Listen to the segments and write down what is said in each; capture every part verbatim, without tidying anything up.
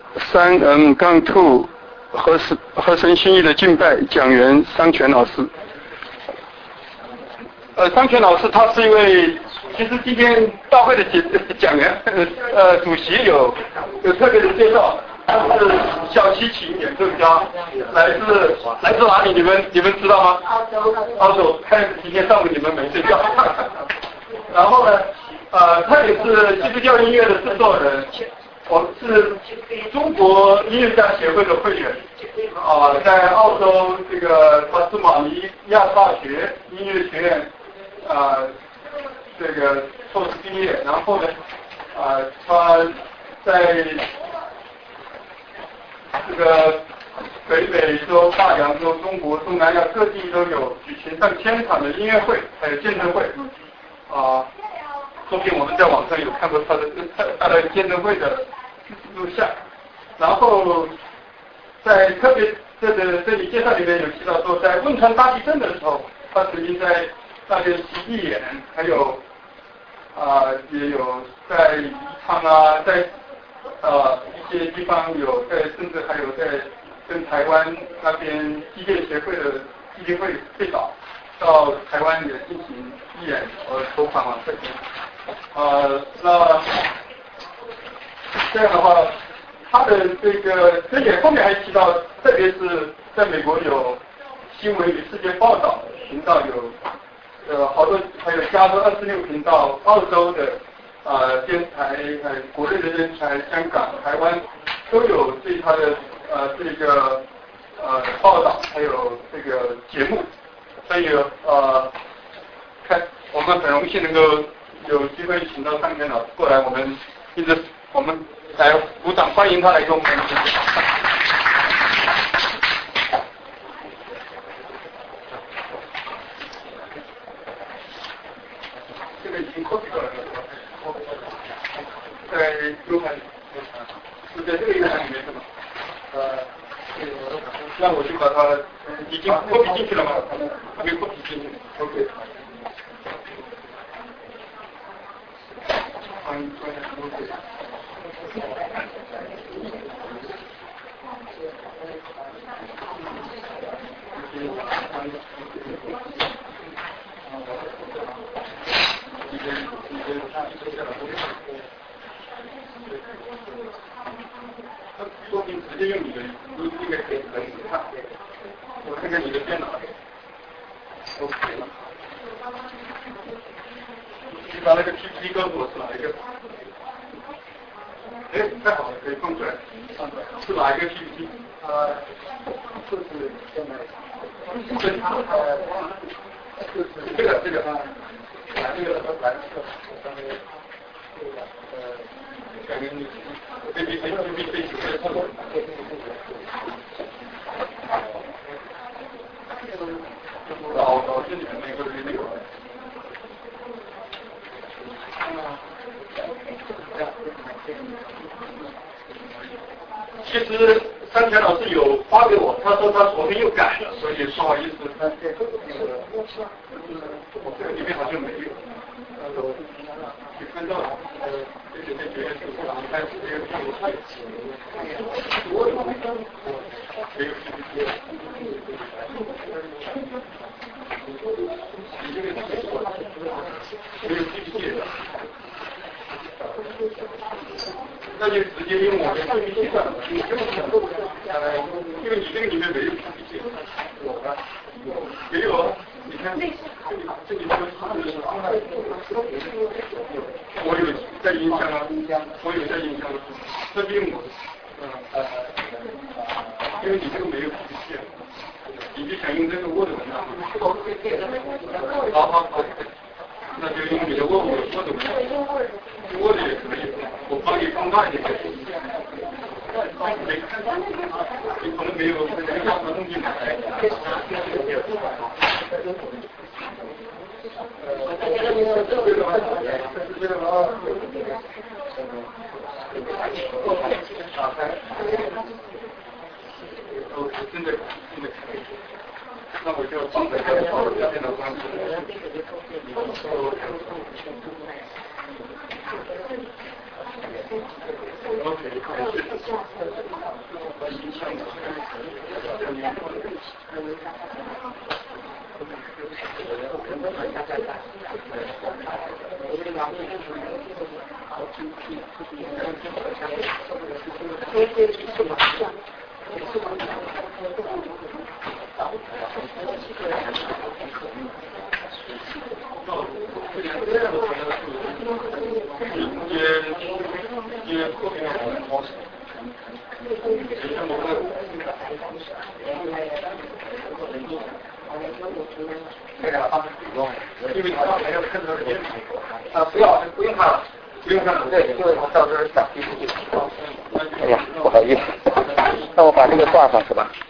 三 N 杠 two 合神合神心意的敬拜讲员商权老师。呃，商权老师他是一位，其实今天大会的讲员，呃，主席有有特别的介绍，他是小提琴演奏家，来自来自哪里？你们你们知道吗？ 澳洲。 澳洲，看今天上午你们没睡觉。然后呢，呃，他也是基督教音乐的制作人，我是中国音乐家协会的会员，啊、呃，在澳洲这个塔斯马尼亚大学音乐学院。啊、呃，这个硕士毕业，然后呢，啊、呃，他在这个北美洲、大洋洲、中国、东南亚各地都有举行上千场的音乐会，还有见证会，啊、呃，说不定我们在网上有看过他的他的见证会的录像，然后在特别这个这里介绍里面有提到说，在汶川大地震的时候，他曾经在那边去义演，还有啊、呃、也有在宜昌啊，在呃一些地方有在，甚至还有在跟台湾那边机械协会的基金会会导到台湾也进行义演和筹款往这边。呃，那这样的话，他的这个这点后面还提到，特别是在美国有新闻与世界报道频道有。呃，好多还有加州二十六频道、澳洲的呃电台、呃国内的电台、香港、台湾都有对他的呃这个呃报道，还有这个节目，所以呃看我们很荣幸能够有机会请到尚权老师过来，我们一直我们来鼓掌欢迎他来跟我们分享。在 U 盘，是在这个 U 盘里面是吗？呃，那我就把它已经 copy 进去了吗？还没 copy 进去 ，OK。嗯 ，OK。说明直接用你的你这个可以可以看，我看看你的电脑 ，OK 了。你把那个 P P T 告诉我是哪一个？哎，太好了，可以放出来，放出来，是哪一个 P P T？ 呃，这是现在，这是这个这个啊，这个蓝色上面这个呃。感觉你这边这边这边这边错了。老老这里面那个那个。其实三田老师有发给我，他说他昨天又改了，所以不好意思。这个里面好像没有。你看到了？呃，这个这个是不能开始这个这个太紧了，没有 P P T。你这个没有 P P T 的，那就直接用我的 P P T 算了。呃，因为你这个里面没有 P P T， 有的，没有啊。你看，这里这里说我有在音箱啊，我有在音箱，这边我，呃，因为你这个没有 P P T， 你就想用这个 Word 文档。好好好，那就用你的 Word Word 文档 ，Word 也可以，我帮你放大一点。没看到，你可能没有没有什么东西买。打开。哦，真的真的可以。那我就放在这个放在电脑上。OK。 啊，不要，不用看了，不用看了。对，因为我到时候想继续。哎呀，不好意思，那我把这个挂上是吧？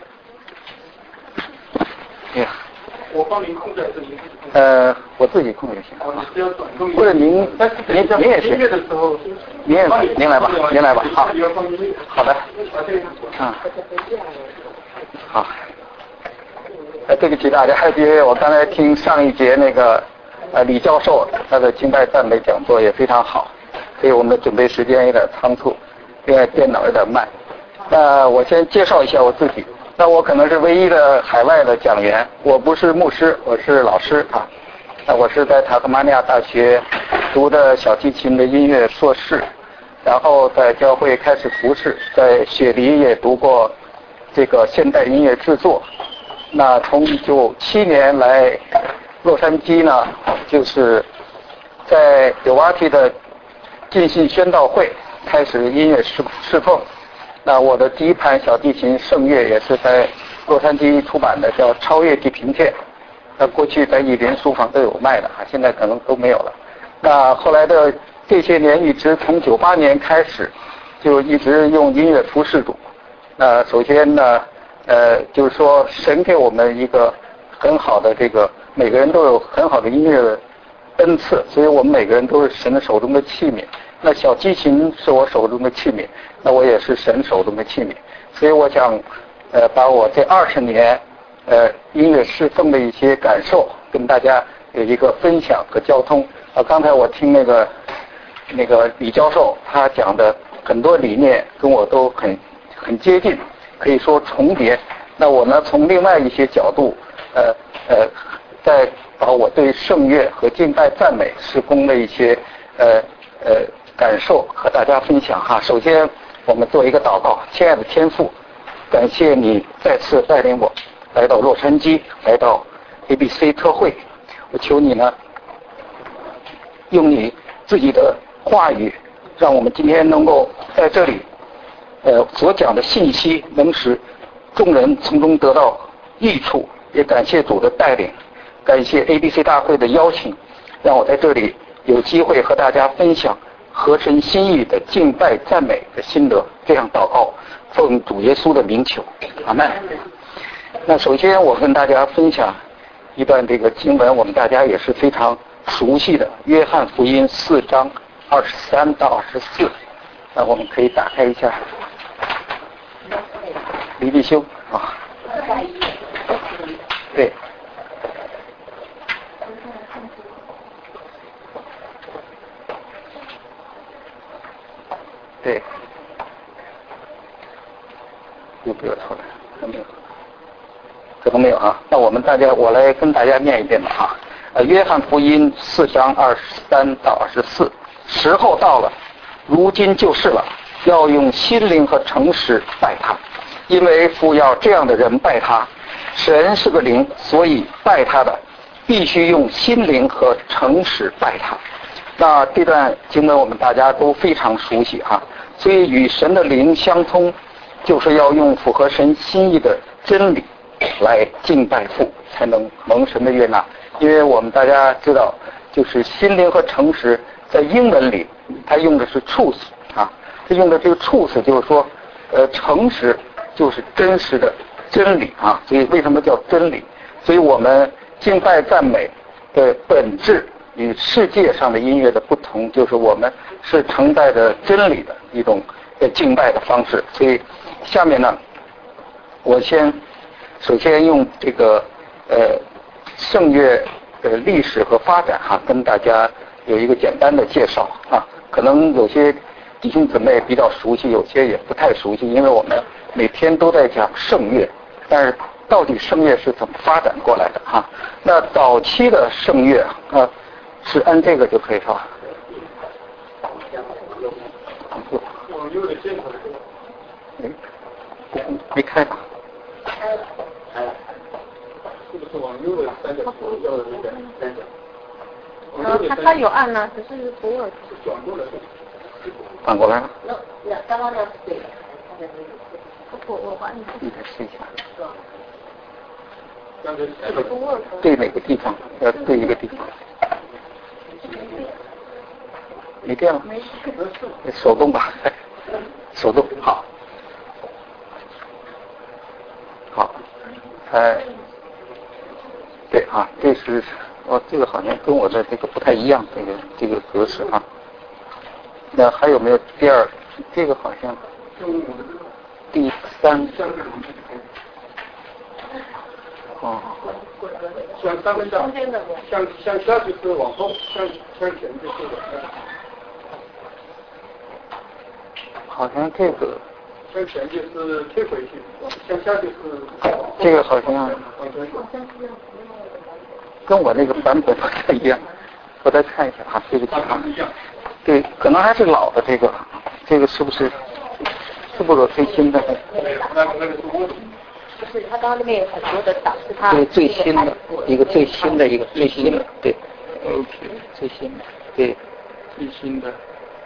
哎呀，我帮您控制还是您？呃，我自己控制行。哦，你只要转动。或者您，您您也行。音乐的时候，您也您来吧，您来吧，好。好的。啊。好。呃，对不起大家，因为我刚才听上一节那个呃李教授他的敬拜赞美讲座也非常好，所以我们的准备时间有点仓促，因为电脑有点慢。那我先介绍一下我自己，那我可能是唯一的海外的讲员，我不是牧师，我是老师啊。那我是在塔斯马尼亚大学读的小提琴的音乐硕士，然后在教会开始服侍，在雪梨也读过这个现代音乐制作。那从九七年来洛杉矶呢，就是在有瓦提的进信宣道会开始音乐侍侍奉。那我的第一盘小提琴圣乐也是在洛杉矶出版的，叫《超越地平线》。那过去在译林书房都有卖的啊，现在可能都没有了。那后来的这些年，一直从九八年开始，就一直用音乐服侍主。那首先呢。呃，就是说，神给我们一个很好的这个，每个人都有很好的音乐的恩赐，所以我们每个人都是神的手中的器皿。那小提琴是我手中的器皿，那我也是神手中的器皿。所以我想，呃，把我这二十年呃音乐侍奉的一些感受跟大家有一个分享和交通。啊，刚才我听那个那个李教授他讲的很多理念跟我都很很接近。可以说重叠，那我呢从另外一些角度，呃呃，再把我对圣乐和敬拜赞美事工的一些呃呃感受和大家分享哈。首先，我们做一个祷告，亲爱的天父，感谢你再次带领我来到洛杉矶，来到 A B C 特会，我求你呢，用你自己的话语，让我们今天能够在这里。呃，所讲的信息能使众人从中得到益处，也感谢主的带领，感谢 A B C 大会的邀请，让我在这里有机会和大家分享合神心意的敬拜赞美的心得。这样祷告，奉主耶稣的名求，阿们。那首先我跟大家分享一段这个经文，我们大家也是非常熟悉的，约翰福音四章二十三到二十四。那我们可以打开一下。李必修啊，对，对，有没有出来？可能没有，可能没有啊。那我们大家，我来跟大家念一遍吧哈。呃，约翰福音四章二十三到二十四，时候到了，如今就是了，要用心灵和诚实拜他。因为父要这样的人拜他，神是个灵，所以拜他的必须用心灵和诚实拜他。那这段经文我们大家都非常熟悉哈，所以与神的灵相通，就是要用符合神心意的真理来敬拜父，才能蒙神的悦纳。因为我们大家知道，就是心灵和诚实在英文里，它用的是 truth 啊，它用的这个 truth 就是说，呃，诚实。就是真实的真理啊，所以为什么叫真理？所以我们敬拜赞美的本质与世界上的音乐的不同，就是我们是承载着真理的一种敬拜的方式。所以下面呢，我先首先用这个呃圣乐的历史和发展哈、啊，跟大家有一个简单的介绍啊。可能有些弟兄姊妹比较熟悉，有些也不太熟悉，因为我们每天都在讲圣乐，但是到底圣乐是怎么发展过来的哈？那早期的圣乐啊，是按这个就可以是吧？ 往右的箭头。 哎，没开吧？ 开了，开了。是不是往右的三角形要的那个三角？ 然后他他有按呢，只是不会转过来。 反过来了。 那那刚刚那是对的，我我帮你。 你再试一下。 刚才这个对哪个地方？要对一个地方。没电了？ 没事。 手动吧，手动好。好，哎，对啊，这是哦，这个好像跟我的这个不太一样，这个这个格式啊。那还有没有第二？这个好像第三。哦。 向上面向向向下就是往后，向向前就是往下。 好像这个。 向前就是退回去，向下就是。 这个好像。跟我那个版本不太一样，我再看一下啊，这个地方。对，可能还是老的这个，这个是不是？是不是最新的？ 那个那个是我。 就是他刚刚那边有很多的档，是他。 对，最新的一个最新的一个最新的，对。OK， 最新的，对，最新的。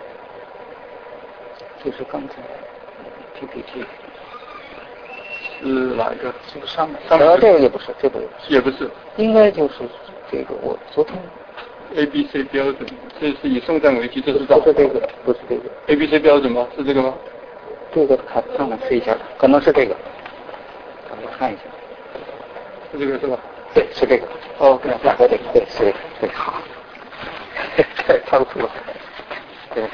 就是刚才 P P T 是哪一个？这个上面，上面呃，这个也不是，这个也不是， 应该就是这个。我昨天 A B C 标准，这是以圣战为基，这是不是这个？不是这个 A B C 标准吗？是这个吗？ 这个看上面试一下，可能是这个，咱们看一下， 是这个是吧？ 对，是这个。 哦， 对，对对对，是这个，对，好，太仓促了，对。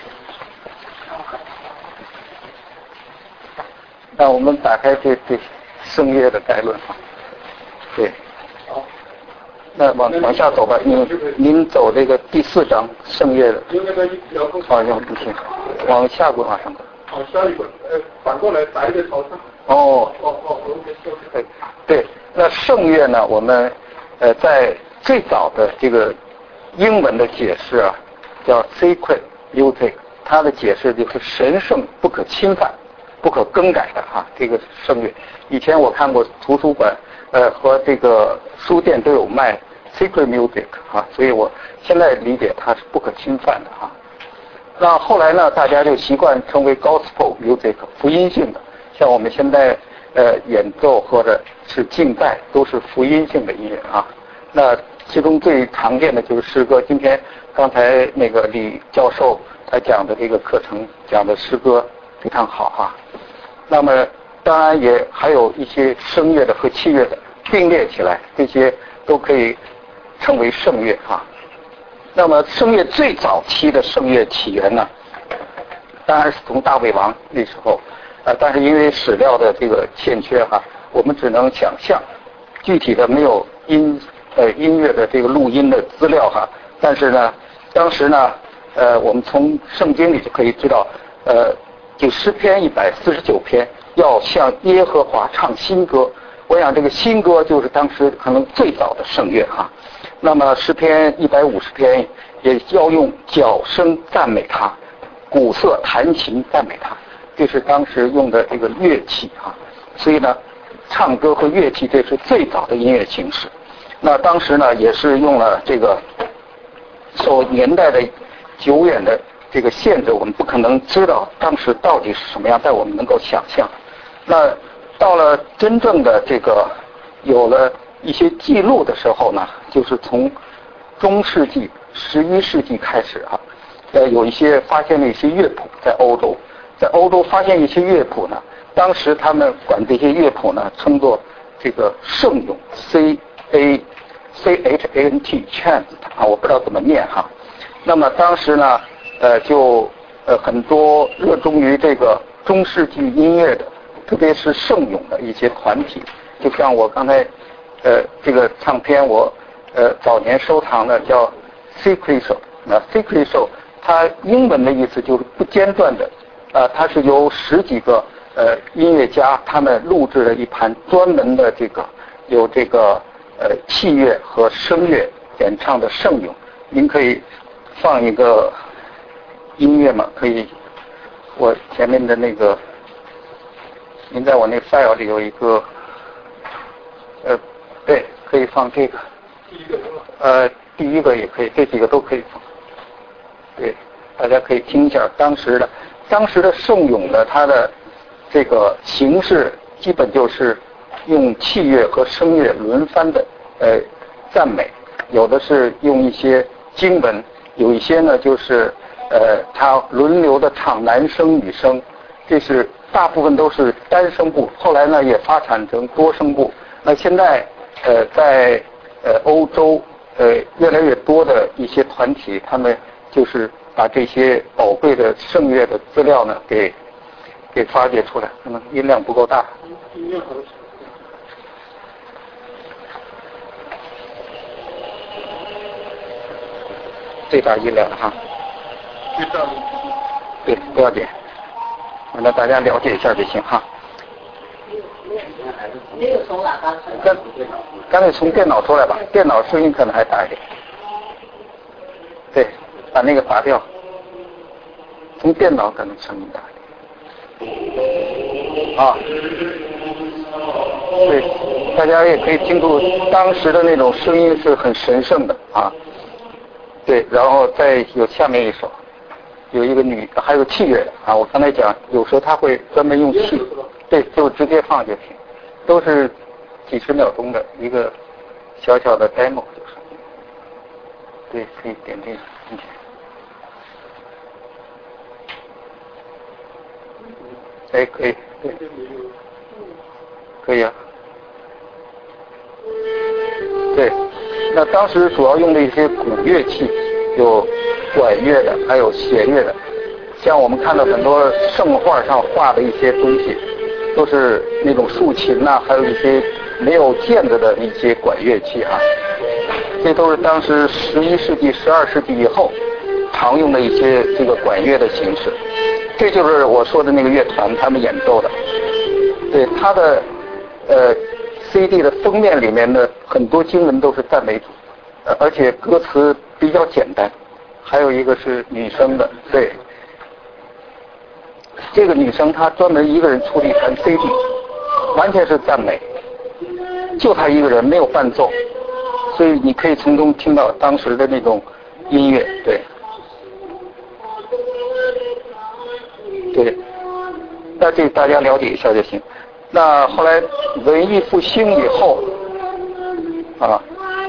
那我们打开这这圣乐的概论啊，对， 好， 那往往下走吧，您您走这个第四章圣乐的，好像不行，往下滚往上滚。 好，下一滚，呃，反过来打一个朝上。 哦， 哦哦 ，OK， 对对，那圣乐呢，我们呃在最早的这个英文的解释啊，叫 sacred music， 它的解释就是神圣不可侵犯。不可更改的哈、啊，这个圣乐。以前我看过图书馆，呃和这个书店都有卖 sacred music 啊，所以我现在理解它是不可侵犯的哈、啊。那后来呢，大家就习惯称为 gospel music， 福音性的。像我们现在呃演奏或者是敬拜都是福音性的音乐啊。那其中最常见的就是诗歌。今天刚才那个李教授他讲的这个课程讲的诗歌非常好哈、啊。那么当然也还有一些声乐的和器乐的并列起来，这些都可以称为圣乐啊。那么声乐最早期的声乐起源呢，当然是从大卫王那时候，呃，但是因为史料的这个欠缺哈、啊，我们只能想象，具体的没有音呃音乐的这个录音的资料哈、啊。但是呢，当时呢，呃，我们从圣经里就可以知道，呃。就诗篇一百四十九篇要向耶和华唱新歌，我想这个新歌就是当时可能最早的圣乐哈。那么诗篇一百五十篇也要用角声赞美他，鼓瑟弹琴赞美他，这是当时用的这个乐器哈。所以呢，唱歌和乐器这是最早的音乐形式。那当时呢也是用了这个受年代的久远的这个限制，我们不可能知道当时到底是什么样，但我们能够想象。那到了真正的这个有了一些记录的时候呢，就是从中世纪、十一世纪开始啊，呃，有一些发现了一些乐谱在欧洲，在欧洲发现一些乐谱呢，当时他们管这些乐谱呢称作这个圣咏 C A C H A N T chant 啊，我不知道怎么念哈。那么当时呢。呃，就呃很多热衷于这个中世纪音乐的，特别是圣咏的一些团体，就像我刚才呃这个唱片我呃早年收藏的叫 Secret Show， 那 Secret Show 它英文的意思就是不间断的，呃，它是由十几个呃音乐家他们录制了一盘专门的这个有这个呃器乐和声乐演唱的圣咏。您可以放一个音乐吗？可以，我前面的那个，您在我那 file 里有一个，呃，对，可以放这个。 第一个呃，第一个也可以，这几个都可以放。对，大家可以听一下当时的，当时的圣咏的它的这个形式，基本就是用器乐和声乐轮番的呃赞美，有的是用一些经文，有一些呢就是呃他轮流的唱男声女声，这是大部分都是单声部，后来呢也发展成多声部。那现在呃在呃欧洲呃越来越多的一些团体，他们就是把这些宝贵的圣乐的资料呢给给发掘出来，可能音量不够大。 音乐和最大音量哈， 最大对，不要紧，让大家了解一下就行哈。 没有从喇叭出来。 干干脆从电脑出来吧，电脑声音可能还大一点。对，把那个拔掉，从电脑可能声音大一点。啊，对，大家也可以听出当时的那种声音是很神圣的啊。对，然后再有下面一首，有一个女，还有器乐啊。我刚才讲，有时候他会专门用器，对，就直接放就行，都是几十秒钟的一个小小的 demo 就是。对，可以点这个进去。哎，可以，对，可以啊。对，那当时主要用的一些古乐器，有管乐的，还有弦乐的。像我们看到很多圣画上画的一些东西，都是那种竖琴呐、啊，还有一些没有键子的一些管乐器啊。这都是当时十一世纪、十二世纪以后常用的一些这个管乐的形式。这就是我说的那个乐团他们演奏的。对，他的呃 C D 的封面里面的很多经文都是赞美主，呃，而且歌词比较简单。还有一个是女生的，对，这个女生她专门一个人出了一盘 C D， 完全是赞美，就她一个人没有伴奏，所以你可以从中听到当时的那种音乐，对，对，那这大家了解一下就行。那后来文艺复兴以后，啊，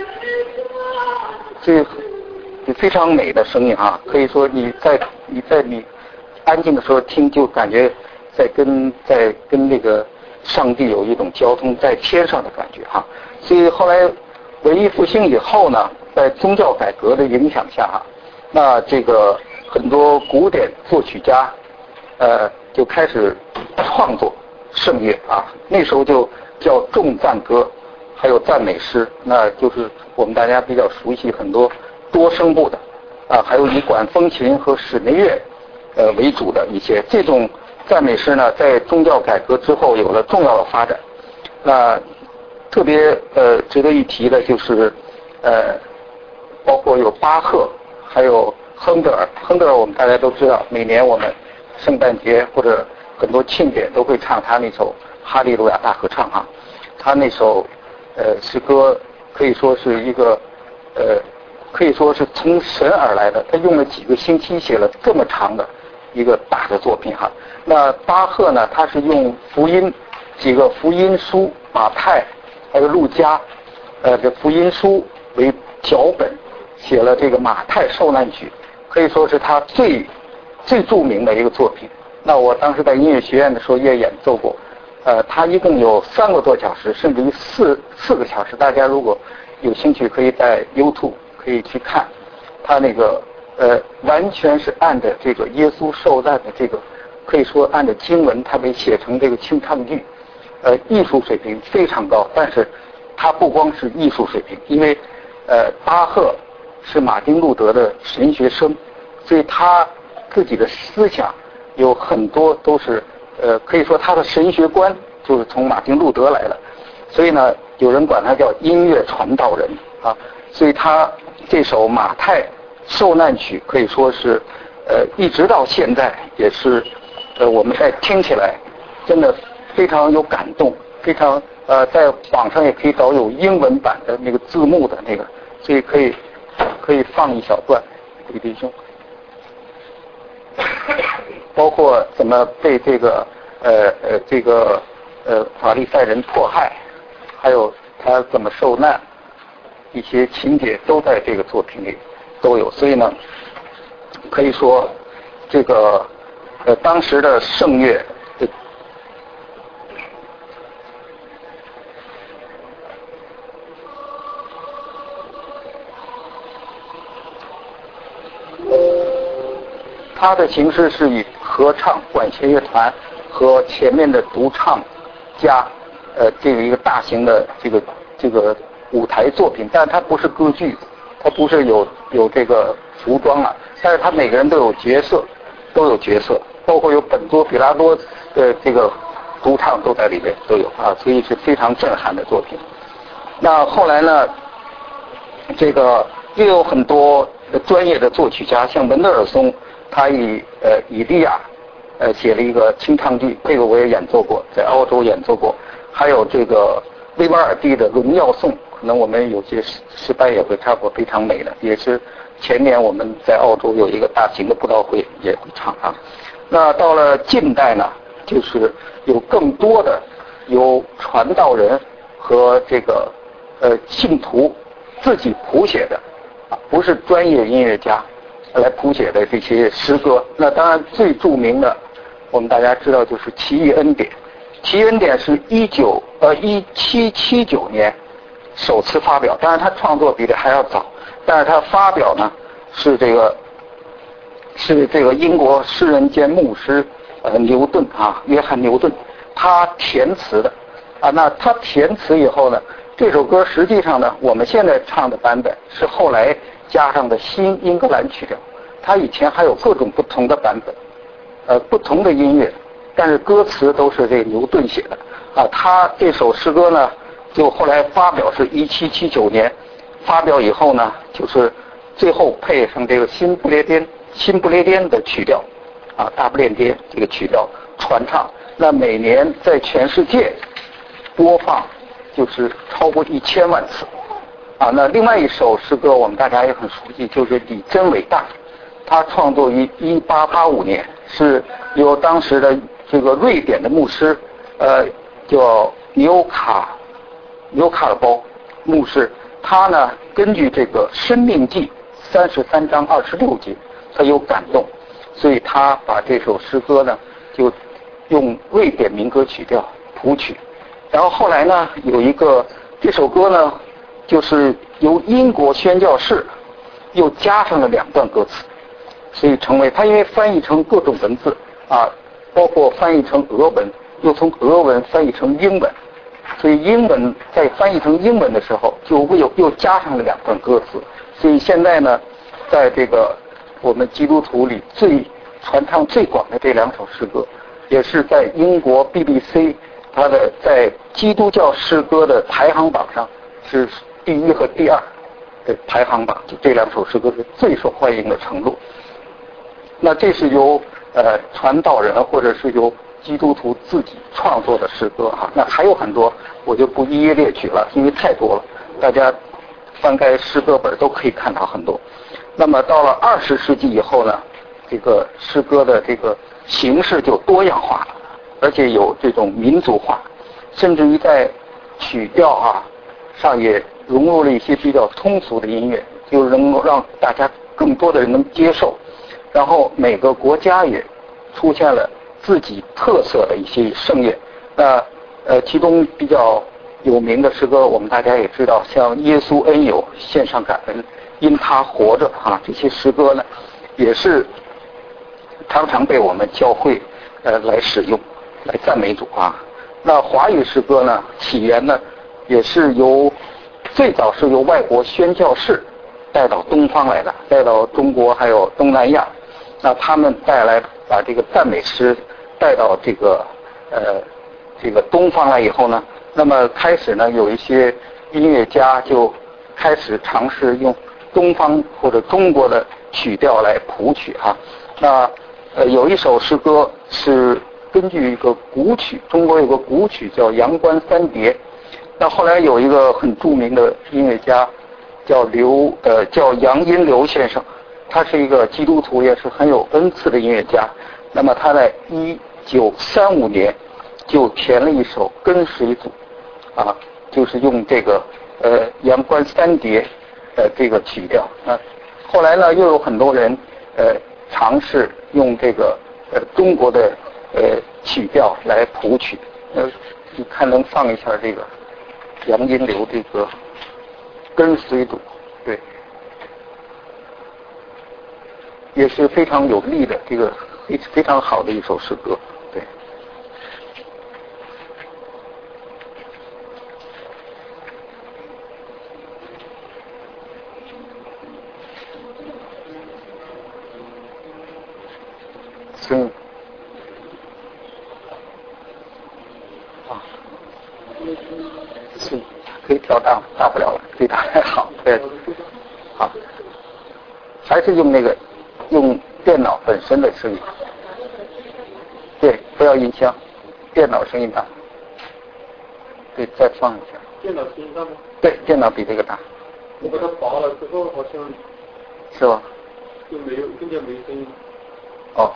这非常美的声音啊，可以说你在你在你安静的时候听，就感觉在跟在跟那个上帝有一种交通在天上的感觉哈、啊。所以后来文艺复兴以后呢，在宗教改革的影响下啊，那这个很多古典作曲家呃就开始创作圣乐啊，那时候就叫众赞歌，还有赞美诗，那就是我们大家比较熟悉很多多声部的啊，还有以管风琴和室内乐呃为主的一些这种赞美诗呢，在宗教改革之后有了重要的发展。那特别呃值得一提的就是呃包括有巴赫，还有亨德尔。亨德尔我们大家都知道，每年我们圣诞节或者很多庆典都会唱他那首哈利路亚大合唱啊，他那首呃诗歌可以说是一个呃可以说是从神而来的，他用了几个星期写了这么长的一个大的作品哈。那巴赫呢，他是用福音几个福音书，马太还有路加呃这福音书为脚本，写了这个马太受难曲，可以说是他最最著名的一个作品。那我当时在音乐学院的时候也演奏过，呃，它一共有三个多小时，甚至于四四个小时。大家如果有兴趣，可以在 YouTube 可以去看，它那个呃，完全是按着这个耶稣受难的这个，可以说按照经文，它被写成这个清唱剧，呃，艺术水平非常高。但是它不光是艺术水平，因为呃，巴赫是马丁路德的神学生， 所以他自己的思想有很多都是呃，可以说他的神学观就是从马丁路德来的，所以呢，有人管他叫音乐传道人啊。所以他这首《马太受难曲》可以说是呃，一直到现在也是呃，我们在听起来真的非常有感动，非常呃，在网上也可以找有英文版的那个字幕的那个，所以可以可以放一小段，李弟兄。包括怎么被这个呃呃这个呃法利赛人迫害，还有他怎么受难，一些情节都在这个作品里都有。所以呢，可以说这个呃当时的圣乐的它的形式是以合唱管弦乐团和前面的独唱加呃这个一个大型的这个这个舞台作品，但是它不是歌剧，它不是有有这个服装啊，但是它每个人都有角色，都有角色，包括有本多比拉多的这个独唱都在里面都有啊，所以是非常震撼的作品。那后来呢，这个又有很多专业的作曲家，像文德尔松。他以呃以利亚呃写了一个清唱剧，这个我也演奏过，在澳洲演奏过。还有这个威瓦尔第的《荣耀颂》，可能我们有些失败也会唱过，非常美的，也是前年我们在澳洲有一个大型的布道会也会唱啊。那到了近代呢，就是有更多的由传道人和这个呃信徒自己谱写的啊，不是专业音乐家来谱写的这些诗歌。那当然最著名的，我们大家知道就是《奇异恩典》。《奇异恩典》是一九呃一七七九年首次发表，当然他创作比这还要早，但是他发表呢是这个是这个英国诗人兼牧师呃牛顿啊，约翰牛顿，他填词的啊。那他填词以后呢，这首歌实际上呢，我们现在唱的版本是后来加上的新英格兰曲调，它以前还有各种不同的版本，呃，不同的音乐，但是歌词都是这个牛顿写的啊。他这首诗歌呢，就后来发表是一七七九年，发表以后呢，就是最后配上这个新不列颠新不列颠的曲调啊，大不列颠这个曲调传唱，那每年在全世界播放就是超过一千万次。啊，那另外一首诗歌我们大家也很熟悉，就是《你真伟大》，他创作于一八八五年，是由当时的这个瑞典的牧师，呃，叫纽卡纽卡尔包牧师，他呢根据这个《生命记》三十三章二十六节，他有感动，所以他把这首诗歌呢就用瑞典民歌曲调谱曲，然后后来呢有一个这首歌呢。就是由英国宣教士又加上了两段歌词，所以成为他因为翻译成各种文字啊，包括翻译成俄文，又从俄文翻译成英文，所以英文在翻译成英文的时候就又又加上了两段歌词，所以现在呢，在这个我们基督徒里最传唱最广的这两首诗歌，也是在英国 B B C 它的在基督教诗歌的排行榜上是第一和第二的排行榜，就这两首诗歌是最受欢迎的程度。那这是由呃传道人或者是由基督徒自己创作的诗歌哈。那还有很多，我就不一一列举了，因为太多了，大家翻开诗歌本都可以看到很多。那么到了二十世纪以后呢，这个诗歌的这个形式就多样化了，而且有这种民族化，甚至于在曲调啊上也融入了一些比较通俗的音乐，就能够让大家更多的人能接受。然后每个国家也出现了自己特色的一些圣乐。那呃，其中比较有名的诗歌，我们大家也知道，像耶稣恩友、献上感恩、因他活着啊，这些诗歌呢，也是常常被我们教会呃来使用，来赞美主啊。那华语诗歌呢，起源呢，也是由最早是由外国宣教士带到东方来的，带到中国还有东南亚， 那他们带来把这个赞美诗带到这个呃这个东方来以后呢，那么开始呢有一些音乐家就开始尝试用东方或者中国的曲调来谱曲哈、啊。那呃有一首诗歌是根据一个古曲，中国有个古曲叫《阳关三叠》。那后来有一个很著名的音乐家叫刘呃叫杨荫刘先生，他是一个基督徒，也是很有恩赐的音乐家。那么他在一九三五年就填了一首《跟随组》，啊，就是用这个呃阳关三叠呃这个曲调。啊，后来呢又有很多人呃尝试用这个呃中国的呃曲调来谱曲。呃，你看能放一下这个杨荫刘这个《跟随组》，对。也是非常有力的，这个非常好的一首诗歌，对。孙啊，孙可以调大，大不了了，可以大还好，对，好，还是用那个。用电脑本身的声音，对，不要音箱，电脑声音大，对，再放一下。 电脑声音大吗？ 对，电脑比这个大。 我把它拔了之后，好像是吧？ 就没有，更加没声音。 哦，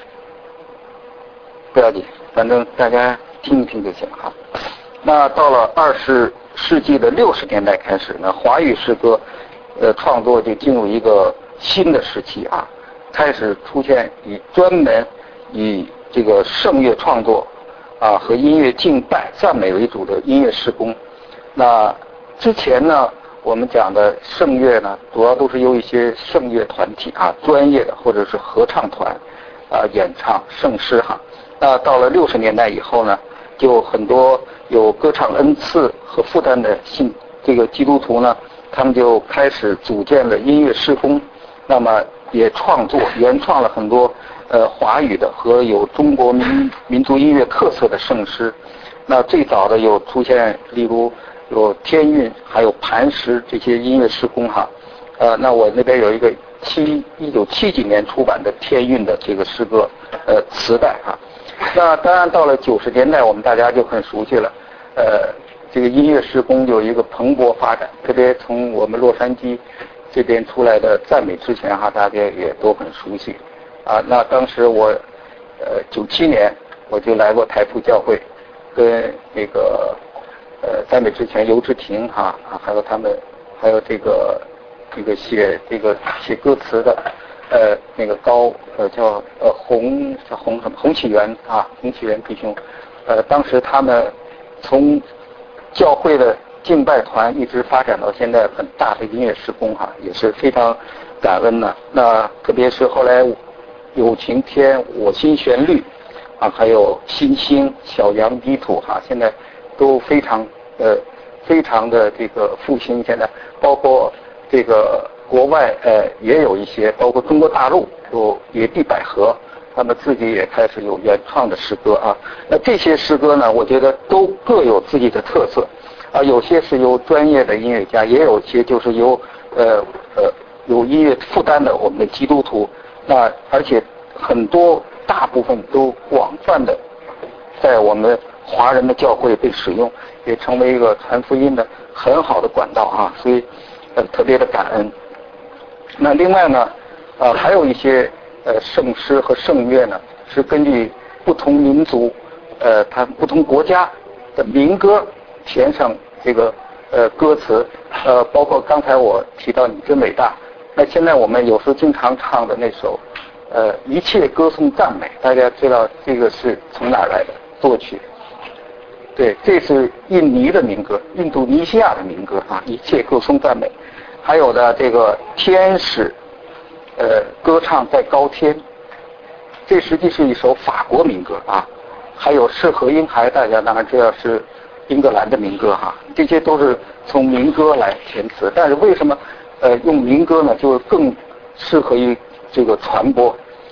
不要紧，反正大家听一听就行哈。那到了二十世纪的六十年代开始呢，华语诗歌呃创作就进入一个新的时期啊。开始出现以专门以这个圣乐创作啊和音乐敬拜赞美为主的音乐事工。那之前呢，我们讲的圣乐呢，主要都是由一些圣乐团体啊，专业的或者是合唱团啊演唱圣诗哈。那到了六十年代以后呢，就很多有歌唱恩赐和负担的信这个基督徒呢，他们就开始组建了音乐事工。那么也创作原创了很多呃华语的和有中国民民族音乐特色的圣诗。那最早的有出现，例如有天韵，还有磐石这些音乐事工哈。呃，那我那边有一个七一九七几年出版的天韵的这个诗歌呃磁带哈。那当然到了九十年代，我们大家就很熟悉了。呃，这个音乐事工有一个蓬勃发展，特别从我们洛杉矶这边出来的赞美之前哈，大家也都很熟悉啊。那当时我呃九七年我就来过台福教会，跟那个呃赞美之前尤志廷哈啊，还有他们，还有这个这个写这个写歌词的呃那个高呃叫呃洪叫洪什么洪启元啊洪启元弟兄，呃当时他们从教会的敬拜团一直发展到现在很大的音乐事工哈，也是非常感恩的。那特别是后来有晴天、我心旋律啊，还有新星、小羊泥土哈，现在都非常呃非常的这个复兴。现在包括这个国外呃也有一些，包括中国大陆有野地百合，他们自己也开始有原创的诗歌啊。那这些诗歌呢，我觉得都各有自己的特色。啊，有些是由专业的音乐家，也有些就是由呃呃有音乐负担的我们的基督徒。那而且很多大部分都广泛的在我们华人的教会被使用，也成为一个传福音的很好的管道啊，所以呃特别的感恩。那另外呢，呃还有一些呃圣诗和圣乐呢，是根据不同民族呃它不同国家的民歌填上这个呃歌词，呃包括刚才我提到你真伟大，那现在我们有时候经常唱的那首呃一切歌颂赞美，大家知道这个是从哪儿来的作曲？对，这是印尼的民歌，印度尼西亚的民歌啊，一切歌颂赞美。还有的这个天使呃歌唱在高天，这实际是一首法国民歌啊。还有是和婴孩，大家当然知道是英格兰的民歌哈，这些都是从民歌来填词。但是为什么呃用民歌呢，就更适合于这个传播？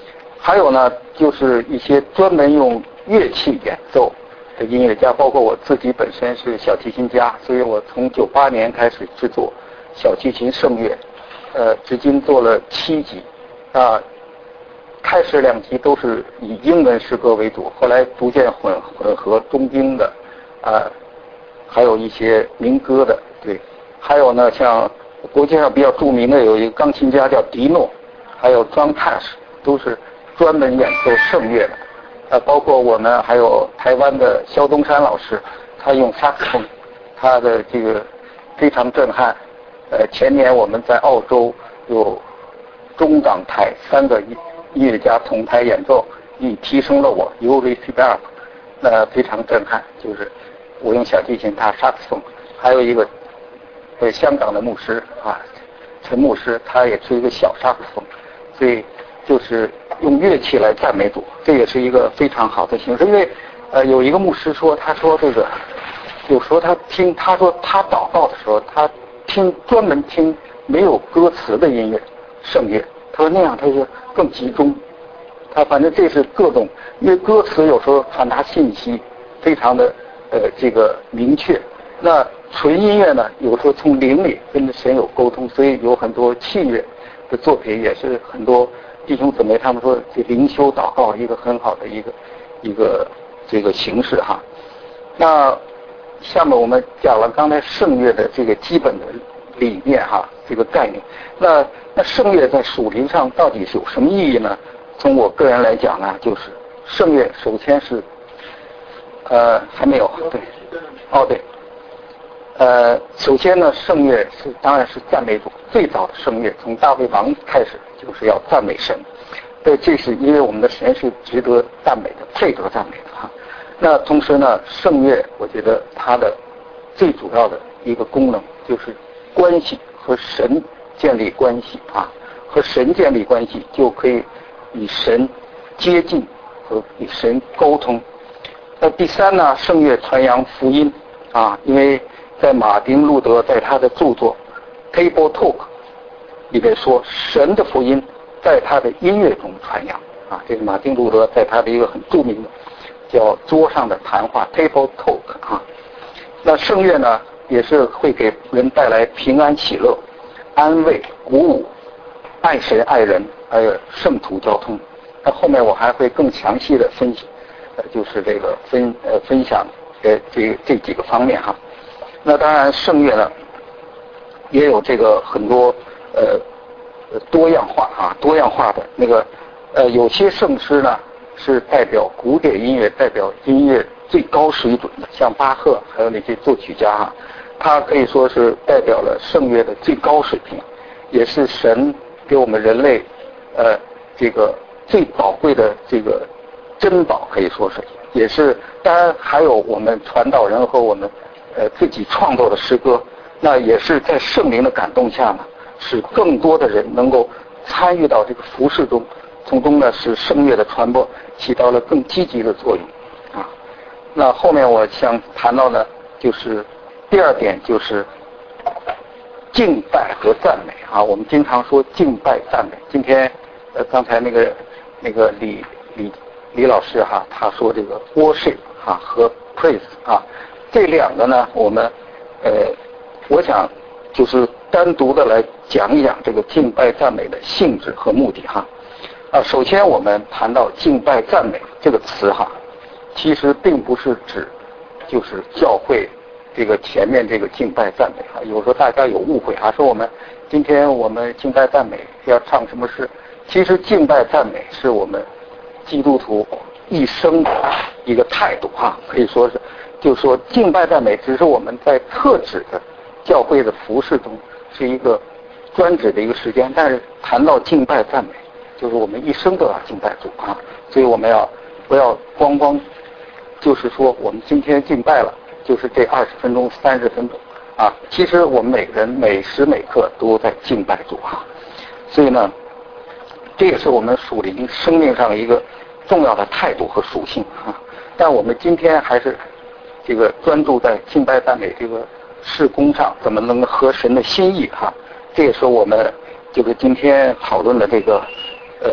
还有呢，就是一些专门用乐器演奏的音乐家，包括我自己本身是小提琴家，所以我从九八年开始制作小提琴圣乐，呃，至今做了七集，啊，开始两集都是以英文诗歌为主，后来逐渐混混合中英的，啊，还有一些民歌的，对，还有呢，像国际上比较著名的有一个钢琴家叫迪诺，还有 John Cash， 都是专门演奏圣乐的，呃，包括我们还有台湾的萧东山老师，他用萨克斯风，他的这个非常震撼。呃，前年我们在澳洲有中港台三个音音乐家同台演奏，以提升了我 You Receive Up， 那非常震撼。就是我用小提琴，他萨克斯风，还有一个呃香港的牧师啊，陈牧师，他也是一个小萨克斯风，所以就是用乐器来赞美主，这也是一个非常好的形式。因为呃有一个牧师说，他说这个有时候他听，他说他祷告的时候，他听专门听没有歌词的音乐圣乐，他说那样他就更集中。他反正这是各种，因为歌词有时候传达信息非常的呃这个明确，那纯音乐呢有时候从灵里跟神有沟通，所以有很多器乐的作品也是很多弟兄姊妹他们说这灵修祷告一个很好的一个一个这个形式哈。那下面我们讲了刚才圣乐的这个基本的理念哈，这个概念。那那圣乐在属灵上到底是有什么意义呢？从我个人来讲呢，就是圣乐首先是呃还没有对哦对呃首先呢圣乐是当然是赞美主，最早的圣乐从大卫王开始就是要赞美神，对，这是因为我们的神是值得赞美的，配得赞美的哈。那同时呢，圣乐我觉得它的最主要的一个功能就是关系和神建立关系啊，和神建立关系就可以与神接近和与神沟通。那第三呢，圣乐传扬福音啊，因为在马丁路德在他的著作 Table Talk 里面说，神的福音在他的音乐中传扬啊，这是马丁路德在他的一个很著名的叫桌上的谈话 Table Talk 啊。那圣乐呢也是会给人带来平安喜乐、安慰、鼓舞、爱神爱人，还有圣徒交通。那后面我还会更详细的分析，呃，就是这个分呃分享呃这这几个方面哈。那当然圣乐呢也有这个很多呃多样化啊多样化的那个呃有些圣诗呢是代表古典音乐，代表音乐最高水准的，像巴赫还有那些作曲家啊，他可以说是代表了圣乐的最高水平，也是神给我们人类呃这个最宝贵的这个珍宝，可以说是，也是当然还有我们传道人和我们呃自己创作的诗歌，那也是在圣灵的感动下呢，使更多的人能够参与到这个服事中，从中呢使圣乐的传播起到了更积极的作用啊。那后面我想谈到呢，就是第二点就是敬拜和赞美啊。我们经常说敬拜赞美，今天呃刚才那个那个李李李老师哈，他说这个 worship 哈和 praise 啊，这两个呢，我们呃我想就是单独的来讲一讲这个敬拜赞美的性质和目的哈。啊，首先我们谈到敬拜赞美这个词哈，其实并不是指就是教会这个前面这个敬拜赞美啊，有时候大家有误会啊，说我们今天我们敬拜赞美要唱什么诗，其实敬拜赞美是我们基督徒一生的一个态度啊，可以说是，就说敬拜赞美只是我们在特指的教会的服事中是一个专指的一个时间，但是谈到敬拜赞美，就是我们一生都要敬拜主啊，所以我们要不要光光就是说我们今天敬拜了，就是这二十分钟、三十分钟啊，其实我们每个人每时每刻都在敬拜主啊，所以呢，这也是我们属灵生命上一个重要的态度和属性啊。但我们今天还是这个专注在敬拜赞美这个事工上，怎么能合神的心意哈、啊？这也是我们就是今天讨论的这个呃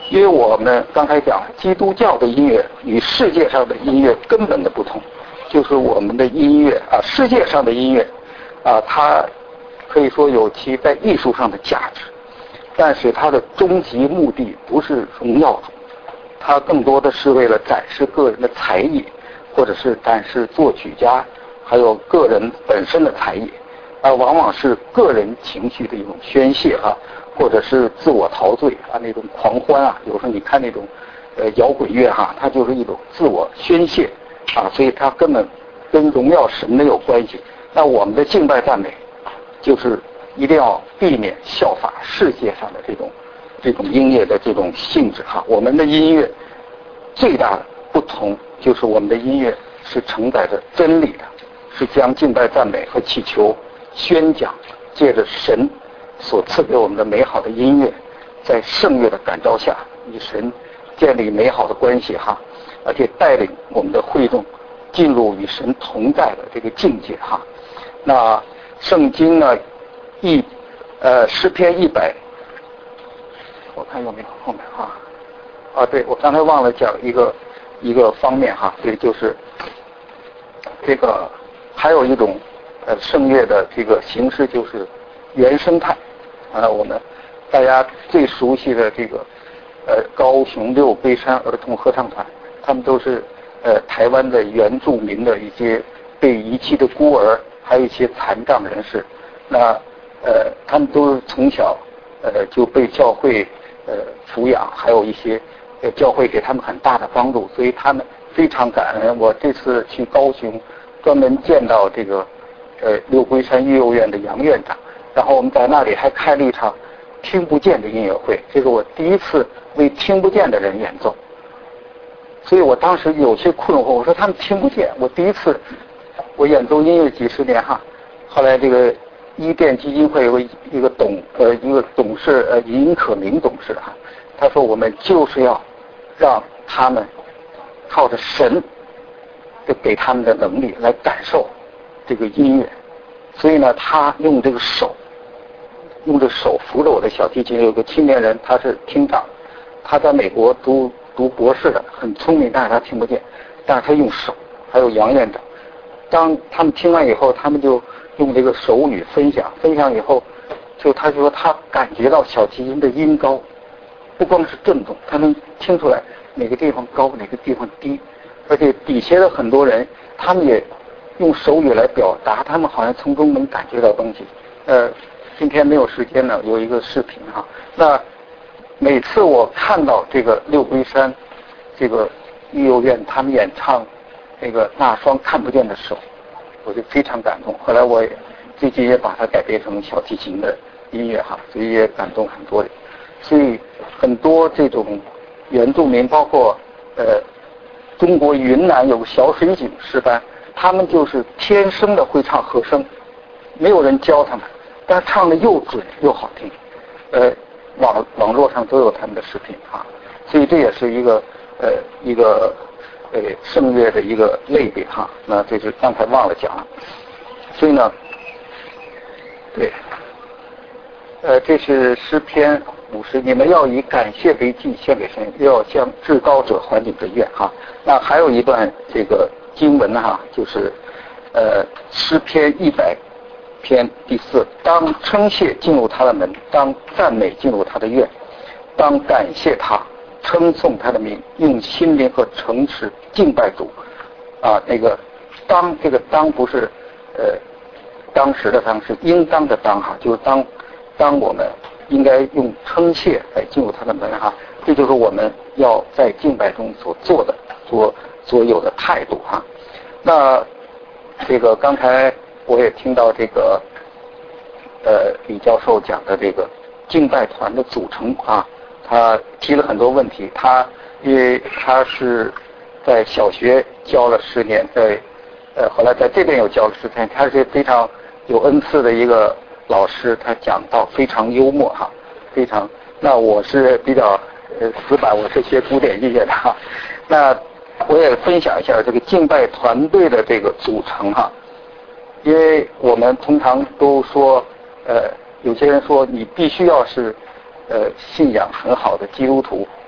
因为我们刚才讲基督教的音乐与世界上的音乐根本的不同，就是我们的音乐啊，世界上的音乐啊，它可以说有其在艺术上的价值，但是它的终极目的不是荣耀主，它更多的是为了展示个人的才艺，或者是展示作曲家还有个人本身的才艺，啊，往往是个人情绪的一种宣泄啊，或者是自我陶醉啊，那种狂欢啊。有时候你看那种呃摇滚乐哈、啊，它就是一种自我宣泄啊，所以它根本跟荣耀神没有关系。那我们的敬拜赞美，就是一定要避免效法世界上的这种这种音乐的这种性质哈。我们的音乐最大的不同就是我们的音乐是承载着真理的，是将敬拜赞美和祈求宣讲，借着神所赐给我们的美好的音乐，在圣乐的感召下，与神建立美好的关系哈，而且带领我们的会众进入与神同在的这个境界哈。那圣经呢，一呃诗篇一百，我看有没有后面哈？啊，对，我刚才忘了讲一个一个方面哈，对，就是这个还有一种呃圣乐的这个形式就是原生态啊，我们大家最熟悉的这个呃高雄六龟山儿童合唱团，他们都是呃台湾的原住民的一些被遗弃的孤儿，还有一些残障人士，那呃他们都是从小呃就被教会呃抚养，还有一些呃教会给他们很大的帮助，所以他们非常感恩。我这次去高雄，专门见到这个呃六龟山育幼院的杨院长，然后我们在那里还开了一场听不见的音乐会，这是我第一次为听不见的人演奏，所以我当时有些困惑，我说他们听不见，我第一次我演奏音乐几十年哈，后来这个伊甸基金会有个一个董呃一个董事呃尹可明董事哈，他说我们就是要让他们靠着神就给他们的能力来感受这个音乐，所以呢，他用这个手，用这手扶着我的小提琴。有个青年人，他是听障，他在美国读读博士的，很聪明，但是他听不见，但是他用手。还有杨院长，当他们听完以后，他们就用这个手语分享，分享以后，就他说他感觉到小提琴的音高，不光是震动，他能听出来哪个地方高，哪个地方低。而且底下的很多人，他们也用手语来表达，他们好像从中能感觉到东西。呃，今天没有时间呢，有一个视频哈。那每次我看到这个六龟山这个育幼院他们演唱那个那双看不见的手，我就非常感动。后来我也最近也把它改编成小提琴的音乐哈，所以也感动很多人。所以很多这种原住民，包括呃。中国云南有个小水井诗班，他们就是天生的会唱和声，没有人教他们，但是唱的又准又好听。呃，网网络上都有他们的视频啊，所以这也是一个呃一个呃声乐的一个类别哈。那这是刚才忘了讲了，所以呢，对，呃，这是诗篇五十，你们要以感谢为祭献给神，要向至高者还你的愿哈。那还有一段这个经文哈，就是呃诗篇一百篇第四，当称谢进入他的门，当赞美进入他的院，当感谢他，称颂他的名，用心灵和诚实敬拜主啊。那个当这个当不是呃当时的当，是应当的当哈，就是当当我们应该用称谢来进入他的门哈，这就是我们要在敬拜中所做的所所有的态度哈。那这个刚才我也听到这个呃李教授讲的这个敬拜团的组成啊，他提了很多问题。他因为他是在小学教了十年，在呃后来在这边又教了十年，他是非常有恩赐的一个老师，他讲到非常幽默哈，非常。那我是比较呃死板，我是学古典音乐的哈。那我也分享一下这个敬拜团队的这个组成哈，因为我们通常都说，呃，有些人说你必须要是呃信仰很好的基督徒，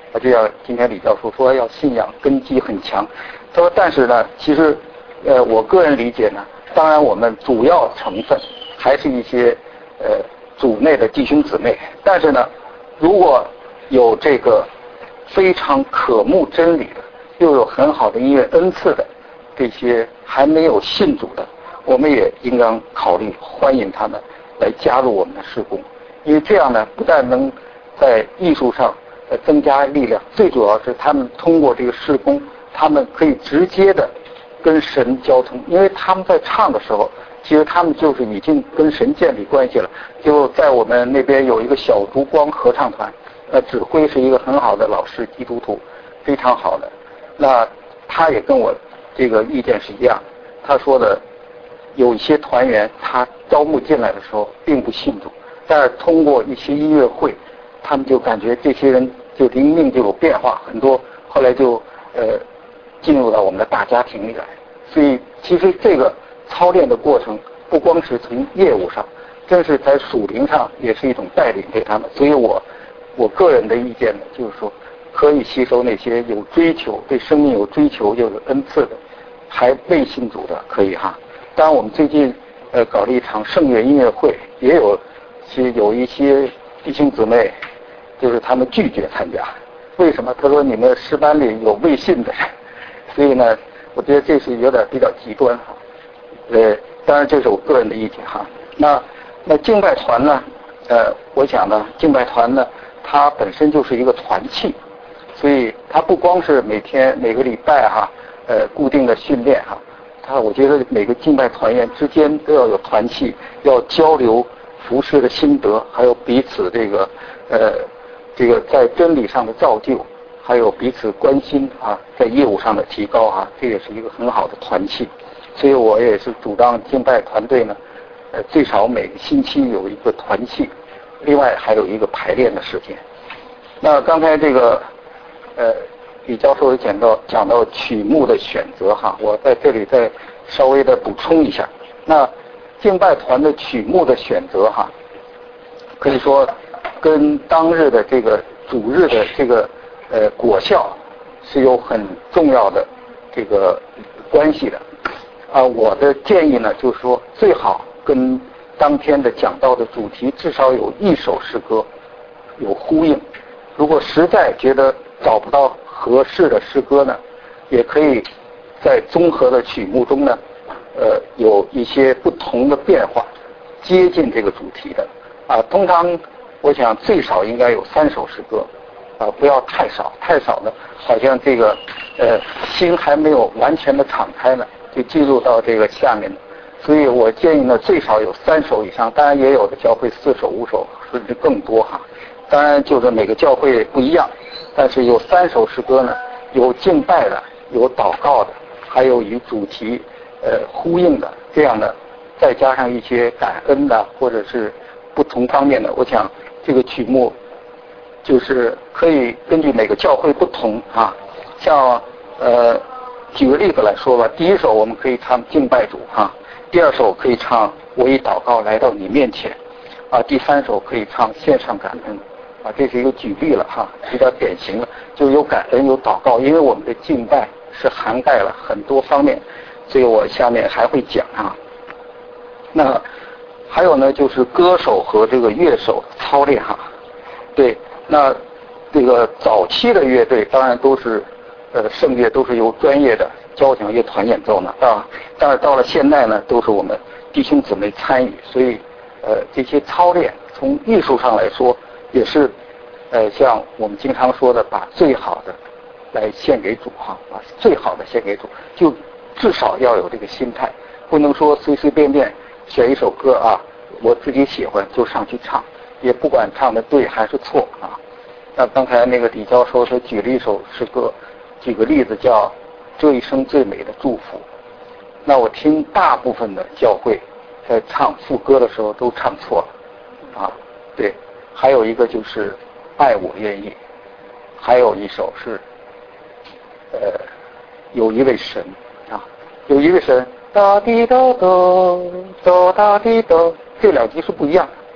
啊，就像今天李教授说要信仰根基很强。他说，但是呢，其实，呃，我个人理解呢，当然我们主要成分还是一些呃组内的弟兄姊妹，但是呢，如果有这个非常渴慕真理的，又有很好的音乐恩赐的这些还没有信主的，我们也应当考虑欢迎他们来加入我们的事工，因为这样呢，不但能在艺术上呃增加力量，最主要是他们通过这个事工，他们可以直接的跟神交通，因为他们在唱的时候，其实他们就是已经跟神建立关系了。就在我们那边有一个小烛光合唱团，呃，指挥是一个很好的老师，基督徒，非常好的。那他也跟我这个意见是一样，他说的有一些团员他招募进来的时候并不信主，但是通过一些音乐会，他们就感觉这些人就灵命就有变化很多，后来就呃进入到我们的大家庭里来。所以其实这个操练的过程不光是从业务上，正是在属灵上也是一种带领给他们。所以我我个人的意见呢，就是说可以吸收那些有追求、对生命有追求、又有恩赐的，还未信主的可以哈。当然我们最近呃搞了一场圣乐音乐会，也有其实有一些弟兄姊妹，就是他们拒绝参加。为什么？他说你们诗班里有未信的人，所以呢，我觉得这是有点比较极端哈。呃，当然这是我个人的意见哈。那那敬拜团呢？呃，我想呢，敬拜团呢，它本身就是一个团契，所以它不光是每天每个礼拜哈，呃，固定的训练哈，它我觉得每个敬拜团员之间都要有团契，要交流服事的心得，还有彼此这个呃这个在真理上的造就，还有彼此关心啊，在业务上的提高啊，这也是一个很好的团契。所以我也是主张敬拜团队呢，呃，最少每个星期有一个团契，另外还有一个排练的时间。那刚才这个呃李教授也讲到讲到曲目的选择哈，我在这里再稍微的补充一下。那敬拜团的曲目的选择哈，可以说跟当日的这个主日的这个呃果效是有很重要的这个关系的。啊，我的建议呢，就是说最好跟当天的讲道的主题至少有一首诗歌有呼应。如果实在觉得找不到合适的诗歌呢，也可以在综合的曲目中呢，呃，有一些不同的变化，接近这个主题的。啊，通常我想最少应该有三首诗歌，啊，不要太少，太少呢，好像这个呃心还没有完全的敞开呢，就进入到这个下面的。所以我建议呢，最少有三首以上，当然也有的教会四首、五首甚至更多哈。当然就是每个教会不一样，但是有三首诗歌呢，有敬拜的，有祷告的，还有与主题呃呼应的，这样的，再加上一些感恩的或者是不同方面的，我想这个曲目就是可以根据每个教会不同啊。像呃举个例子来说吧，第一首我们可以唱敬拜主哈，第二首可以唱我以祷告来到你面前啊，第三首可以唱献上感恩啊，这是一个举例了哈，比较典型的，就有感恩有祷告，因为我们的敬拜是涵盖了很多方面，所以我下面还会讲啊。那还有呢，就是歌手和这个乐手操练哈。对，那这个早期的乐队当然都是呃圣乐都是由专业的交响乐团演奏呢啊，但是到了现在呢，都是我们弟兄姊妹参与，所以呃这些操练从艺术上来说也是呃像我们经常说的，把最好的来献给主哈，把最好的献给主，就至少要有这个心态，不能说随随便便选一首歌啊，我自己喜欢就上去唱，也不管唱的对还是错啊。那刚才那个李教授他举了一首诗歌，举个例子叫这一生最美的祝福。那我听大部分的教会在唱副歌的时候都唱错了啊。对，还有一个就是爱我愿意，还有一首是呃有一位神啊，有一位神哒滴哒哆哆哒滴哆，这两句是不一样，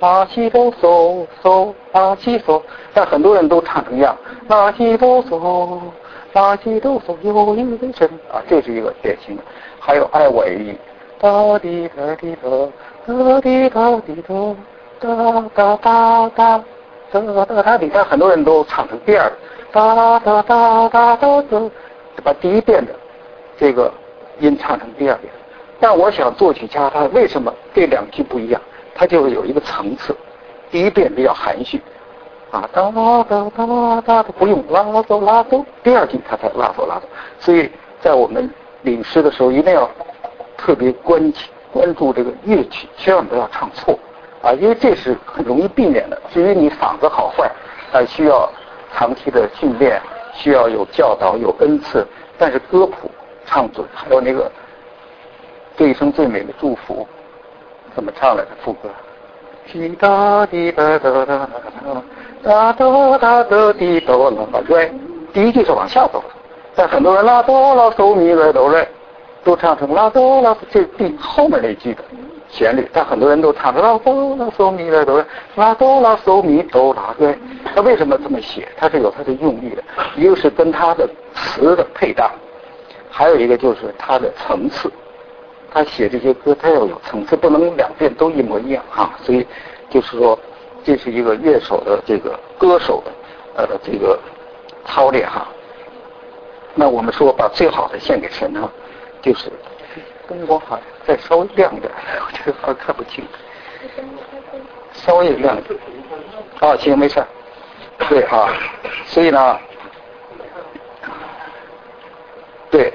拉西哆嗦嗦拉西嗦，但很多人都唱成样，拉西哆嗦拉西哆嗦有一个神啊，这是一个典型的。还有爱我一哒滴哒滴哒哒滴哒滴哒哒哒哒哒哒哒哒滴，但很多人都唱成第二哒哒哒哒哒哒，把第一遍的这个音唱成第二遍。但我想作曲家他为什么这两句不一样？他就是有一个层次，第一遍比较含蓄，啊哒哒哒哒，不用拉嗦拉嗦，第二句他才拉嗦拉嗦。所以在我们领诗的时候，一定要特别关关注这个乐曲，千万不要唱错啊，因为这是很容易避免的。至于你嗓子好坏，啊，需要长期的训练，需要有教导、有恩赐。但是歌谱唱准，还有那个这一生最美的祝福。怎么唱来的副歌？滴答滴答哒哒哒哒哒哒哒滴哆啦瑞，第一句是往下走的，但很多人拉哆啦嗦咪来哆瑞都唱成拉哆啦，这第后面那句的旋律，但很多人都唱成拉哆啦嗦咪来哆瑞，拉哆啦嗦咪哆啦瑞。那为什么这么写？它是有它的用意的，一个是跟它的词的配搭，还有一个就是它的层次。他写这些歌，他要有层次，不能两遍都一模一样啊。所以，就是说，这是一个乐手的这个歌手的呃这个操练哈。那我们说把最好的献给神呢，就是灯光好再稍微亮一点，我这个好像看不清，稍微亮一点。啊，行，没事。对啊，所以呢，对。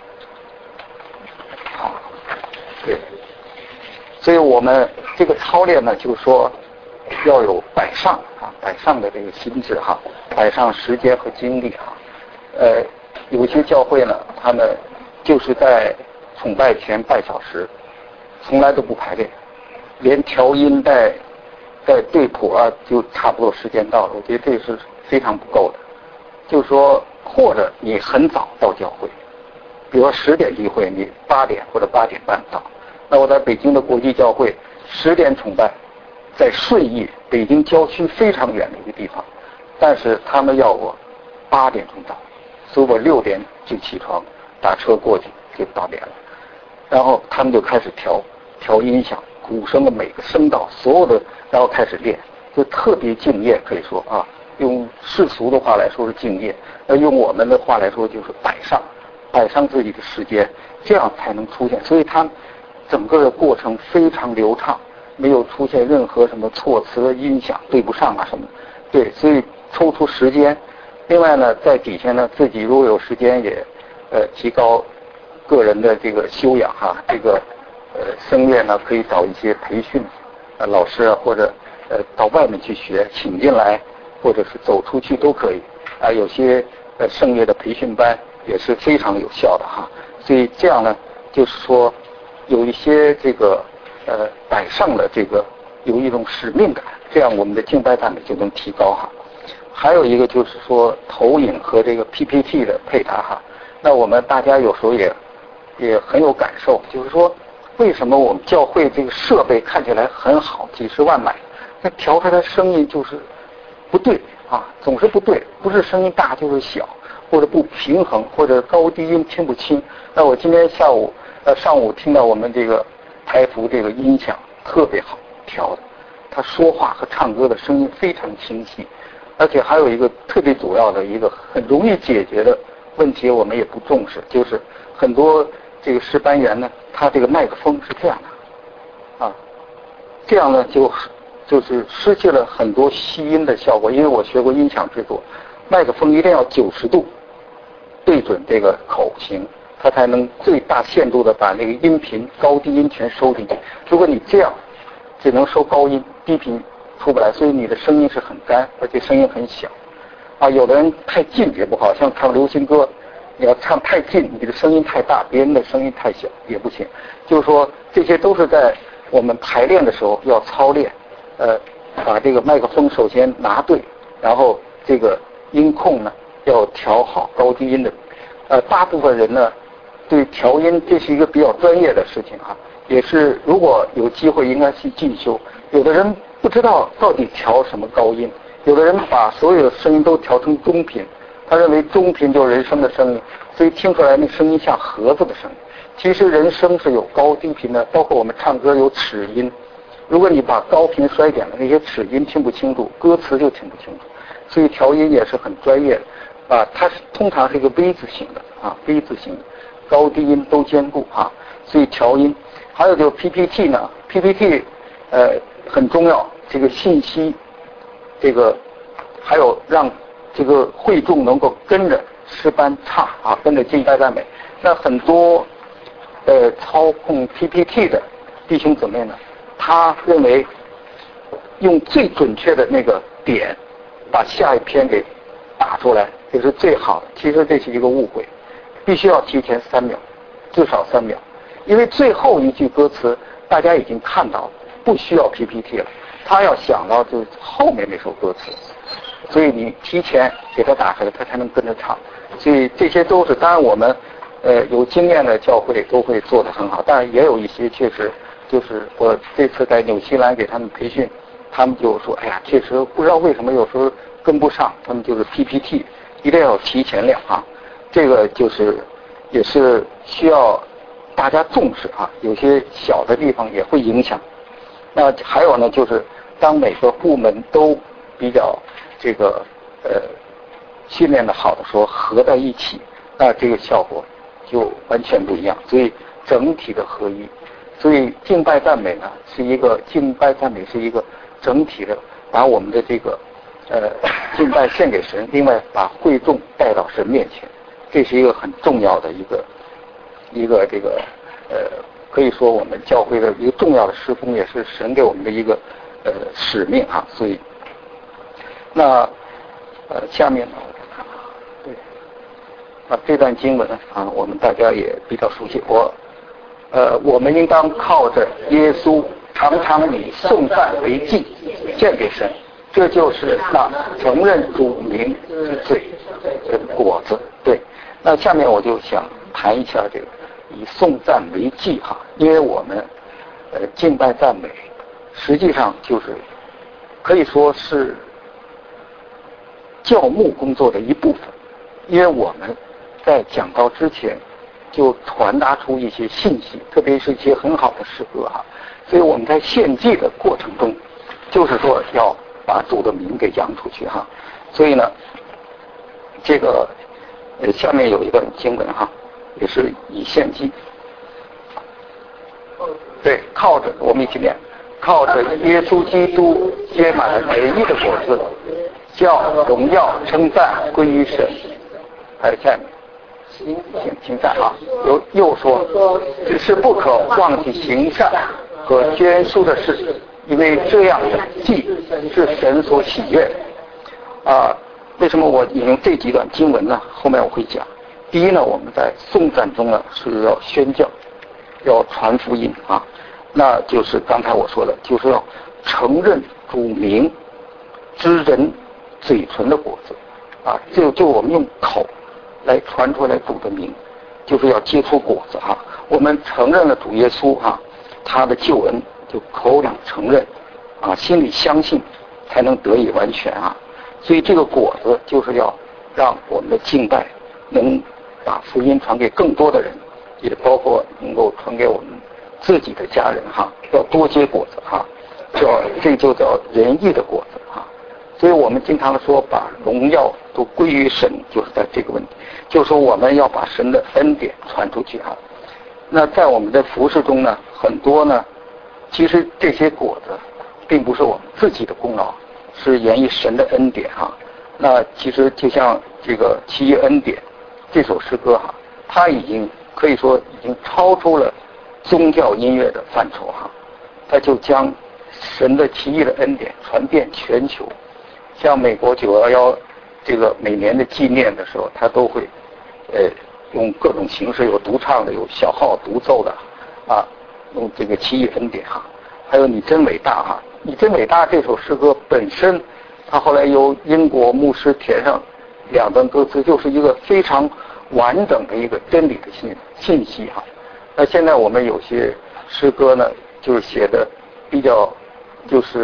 对，所以我们这个操练呢，就是说要有摆上啊，摆上的这个心智哈，摆上时间和精力哈。呃，有些教会呢，他们就是在崇拜前半小时，从来都不排练，连调音带带对谱啊，就差不多时间到了。我觉得这是非常不够的。就是说，或者你很早到教会。比如说十点聚会，你八点或者八点半到。那我在北京的国际教会，十点崇拜，在顺义北京郊区非常远的一个地方，但是他们要我八点钟到，所以我六点就起床，打车过去就到点了。然后他们就开始调调音响，鼓声的每个声道，所有的，然后开始练，就特别敬业，可以说啊，用世俗的话来说是敬业，那用我们的话来说就是摆上。摆上自己的时间，这样才能出现。所以它整个的过程非常流畅，没有出现任何什么措辞、音响对不上啊什么的。对，所以抽出时间。另外呢，在底下呢，自己如果有时间也呃提高个人的这个修养哈。这个呃声乐呢，可以找一些培训呃老师啊，或者呃到外面去学，请进来，或者是走出去都可以啊。有些呃声乐的培训班。也是非常有效的哈，所以这样呢，就是说有一些这个呃摆上了这个有一种使命感，这样我们的敬拜赞美就能提高哈。还有一个就是说投影和这个 P P T 的配搭哈。那我们大家有时候也也很有感受，就是说为什么我们教会这个设备看起来很好，几十万买，那调出来声音就是不对啊，总是不对，不是声音大就是小。或者不平衡，或者高低音听不清。那我今天下午呃上午听到我们这个台服这个音响特别好调的，他说话和唱歌的声音非常清晰，而且还有一个特别主要的一个很容易解决的问题，我们也不重视，就是很多这个诗班员呢，他这个麦克风是这样的啊，这样呢就就是失去了很多吸音的效果。因为我学过音响制作，麦克风一定要九十度。对准这个口型，它才能最大限度的把那个音频高低音全收进去。如果你这样，只能收高音，低频出不来，所以你的声音是很干，而且声音很小。啊，有的人太近也不好，像唱流行歌，你要唱太近，你的声音太大，别人的声音太小也不行。就是说，这些都是在我们排练的时候要操练。呃，把这个麦克风首先拿对，然后这个音控呢。要调好高低音的，呃，大部分人呢，对调音这是一个比较专业的事情啊，也是如果有机会应该去进修。有的人不知道到底调什么高音。有的人把所有的声音都调成中频，他认为中频就是人声的声音，所以听出来那声音像盒子的声音。其实人声是有高低频的，包括我们唱歌有齿音。如果你把高频衰减了，那些齿音听不清楚，歌词就听不清楚。所以调音也是很专业的啊，它是通常是一个 V 字形的啊 ，V 字形，高低音都兼顾啊。所以调音，还有就是 P P T 呢 ，P P T 呃很重要，这个信息，这个还有让这个会众能够跟着诗班唱啊，跟着敬拜赞美。那很多呃操控 P P T 的弟兄姊妹呢，他认为用最准确的那个点把下一篇给打出来，这是最好的。其实这是一个误会，必须要提前三秒，至少三秒，因为最后一句歌词大家已经看到了，不需要 P P T 了。他要想到就是后面那首歌词，所以你提前给他打开了，他才能跟着唱。所以这些都是，当然我们呃有经验的教会都会做得很好，但是也有一些确实就是我这次在纽西兰给他们培训，他们就说，哎呀，确实不知道为什么有时候跟不上，他们就是 P P T 一定要提前量啊，这个就是也是需要大家重视啊，有些小的地方也会影响。那还有呢，就是当每个部门都比较这个呃训练的好的时候，合在一起，那这个效果就完全不一样。所以整体的合一，所以敬拜赞美呢是一个敬拜赞美是一个整体的，把我们的这个呃敬拜献给神，另外把会众带到神面前，这是一个很重要的一个一个这个呃。可以说我们教会的一个重要的事工，也是神给我们的一个呃使命啊。所以，那呃下面呢，对啊这段经文啊，我们大家也比较熟悉。我呃我们应当靠着耶稣，常常以颂赞为祭献给神，这就是那承认主名之罪的果子。对，那下面我就想谈一下这个。以颂赞为祭哈，因为我们呃敬拜赞美，实际上就是可以说是教牧工作的一部分，因为我们在讲道之前就传达出一些信息，特别是一些很好的诗歌哈，所以我们在献祭的过程中，就是说要把主的名给扬出去哈，所以呢，这个呃下面有一段经文哈。也是以献祭，对，靠着我们一起念，靠着耶稣基督结满了仁义的果子，叫荣耀称赞归于神。还有下面，行行善啊，又又说，只是不可忘记行善和捐书的事，因为这样的祭是神所喜悦的。啊，为什么我引用这几段经文呢？后面我会讲。第一呢，我们在颂赞中呢是要宣教，要传福音啊，那就是刚才我说的，就是要承认主名之人嘴唇的果子啊，就就我们用口来传出来主的名，就是要结出果子哈、啊。我们承认了主耶稣哈、啊，他的救恩，就口里承认啊，心里相信，才能得以完全啊。所以这个果子就是要让我们的敬拜能把福音传给更多的人，也包括能够传给我们自己的家人哈，要多结果子哈，叫这就叫仁义的果子哈。所以我们经常说把荣耀都归于神，就是在这个问题，就是说我们要把神的恩典传出去哈。那在我们的服事中呢，很多呢，其实这些果子并不是我们自己的功劳，是源于神的恩典哈。那其实就像这个奇异恩典这首诗歌哈，它已经可以说已经超出了宗教音乐的范畴哈，它就将神的奇异的恩典传遍全球。像美国九一一这个每年的纪念的时候，它都会呃用各种形式，有独唱的，有小号独奏的啊，用这个奇异恩典哈，还有你真伟大哈，你真伟大这首诗歌本身，它后来由英国牧师填上两段歌词，就是一个非常完整的一个真理的信信息哈。那现在我们有些诗歌呢，就是写的比较就是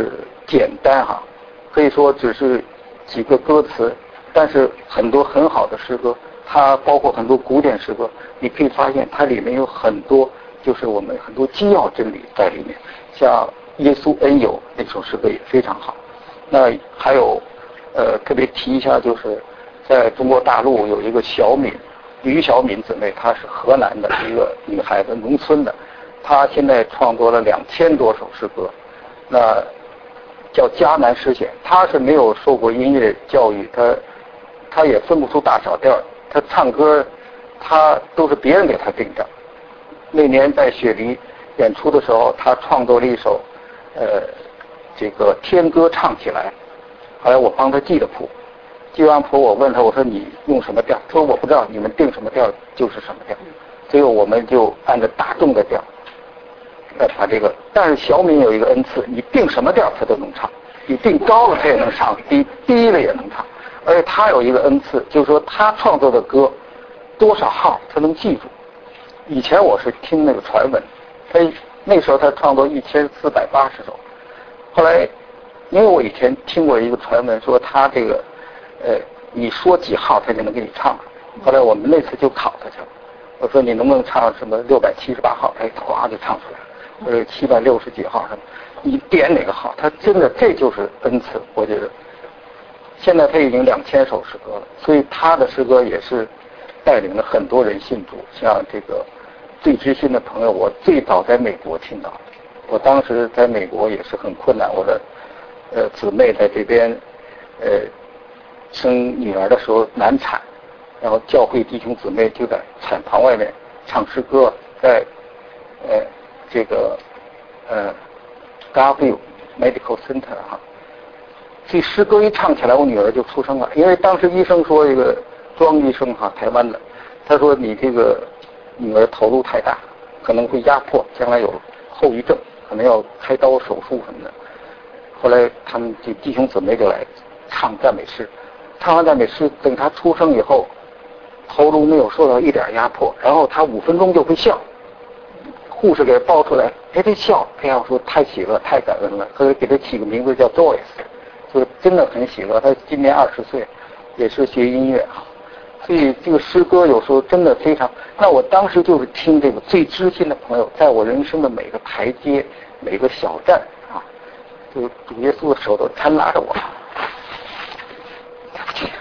简单哈，可以说只是几个歌词，但是很多很好的诗歌，它包括很多古典诗歌，你可以发现它里面有很多就是我们很多基要真理在里面，像耶稣恩友那首诗歌也非常好。那还有呃特别提一下，就是在中国大陆有一个小敏，吕小敏姊妹，她是河南的一个女孩子，农村的，她现在创作了两千多首诗歌，那叫迦南诗选。她是没有受过音乐教育，她她也分不出大小调，她唱歌她都是别人给她定的。那年在雪梨演出的时候，她创作了一首呃这个天歌唱起来，后来我帮她记的谱，记完谱我问她，我说你用什么调？她说我不知道，你们定什么调就是什么调。所以我们就按照大众的调来把这个。但是小敏有一个恩赐，你定什么调她都能唱，你定高了她也能唱，低低了也能唱。而且她有一个恩赐，就是说她创作的歌多少号她能记住。以前我是听那个传闻，她那时候她创作一千四百八十首。后来，因为我以前听过一个传闻，说他这个，呃，你说几号他就能给你唱。后来我们那次就考他去了，我说你能不能唱什么六百七十八号？哎，哗就唱出来了。或者七百六十几号什么，你点哪个号，他真的这就是恩赐。我觉得，现在他已经两千首诗歌了，所以他的诗歌也是带领了很多人信主。像这个最知心的朋友，我最早在美国听到。我当时在美国也是很困难，我的呃姊妹在这边呃生女儿的时候难产，然后教会弟兄姊妹就在产房外面唱诗歌，在呃这个呃 Garfield Medical Center 哈，这诗歌一唱起来，我女儿就出生了。因为当时医生说，这个庄医生哈，台湾的，他说你这个女儿投入太大，可能会压迫，将来有后遗症。可能要开刀手术什么的。后来他们这弟兄姊妹就来唱赞美诗，唱完赞美诗，等他出生以后，头颅没有受到一点压迫，然后他五分钟就会笑。护士给他抱出来，哎，这笑，哎呀，我说太喜乐，太感恩了。所以给他起个名字叫 Joyce， 就真的很喜乐。他今年二十岁，也是学音乐啊。所以这个诗歌有时候真的非常，那我当时就是听这个最知心的朋友，在我人生的每个台阶、每个小站啊，这个主耶稣的手都搀拉着我。对不起。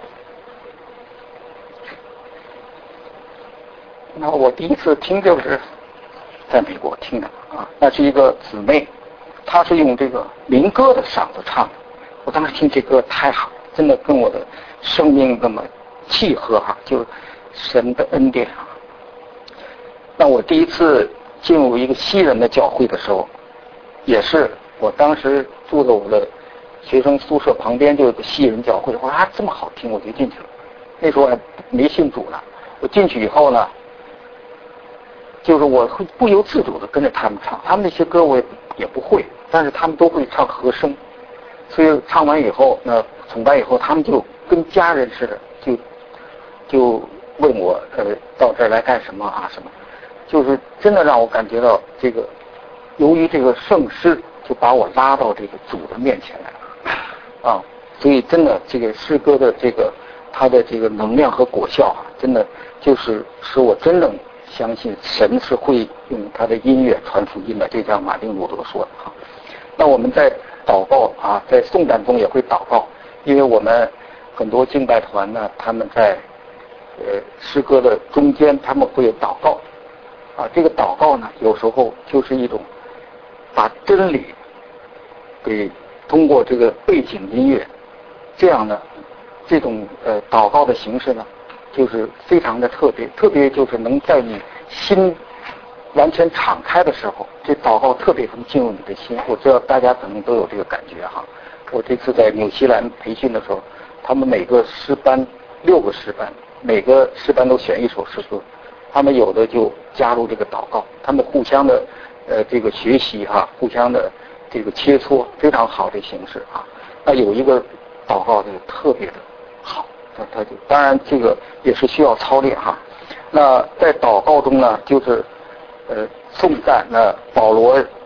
那我第一次听就是在美国听的啊，那是一个姊妹，她是用这个民歌的嗓子唱的，我当时听这歌太好，真的跟我的生命那么契合哈，就神的恩典啊。那我第一次进入一个西人的教会的时候，也是我当时住在我的学生宿舍旁边就有个西人教会，我说啊这么好听，我就进去了。那时候还没信主呢，我进去以后呢，就是我会不由自主的跟着他们唱，他们那些歌我也也不会，但是他们都会唱和声，所以唱完以后呢，崇拜以后，他们就跟家人似的，就就问我呃到这儿来干什么啊什么，就是真的让我感觉到这个，由于这个圣诗就把我拉到这个主的面前来了啊，所以真的这个诗歌的这个它的这个能量和果效啊，真的就是使我真正相信神是会用他的音乐传福音的，就像马丁路德说的哈。那我们在祷告啊，在颂赞中也会祷告，因为我们很多敬拜团呢，他们在呃诗歌的中间他们会有祷告啊，这个祷告呢有时候就是一种把真理给通过这个背景音乐，这样呢这种呃祷告的形式呢就是非常的特别，特别就是能在你心完全敞开的时候，这祷告特别能进入你的心。我知道大家可能都有这个感觉哈。我这次在纽西兰培训的时候，他们每个师班六个师班，每个师班都选一首诗歌，他们有的就加入这个祷告，他们互相的呃这个学习哈，互相的这个切磋，非常好的形式啊。那有一个祷告就特别的好，他他就当然这个也是需要操练哈。那在祷告中呢，就是呃颂赞，那保罗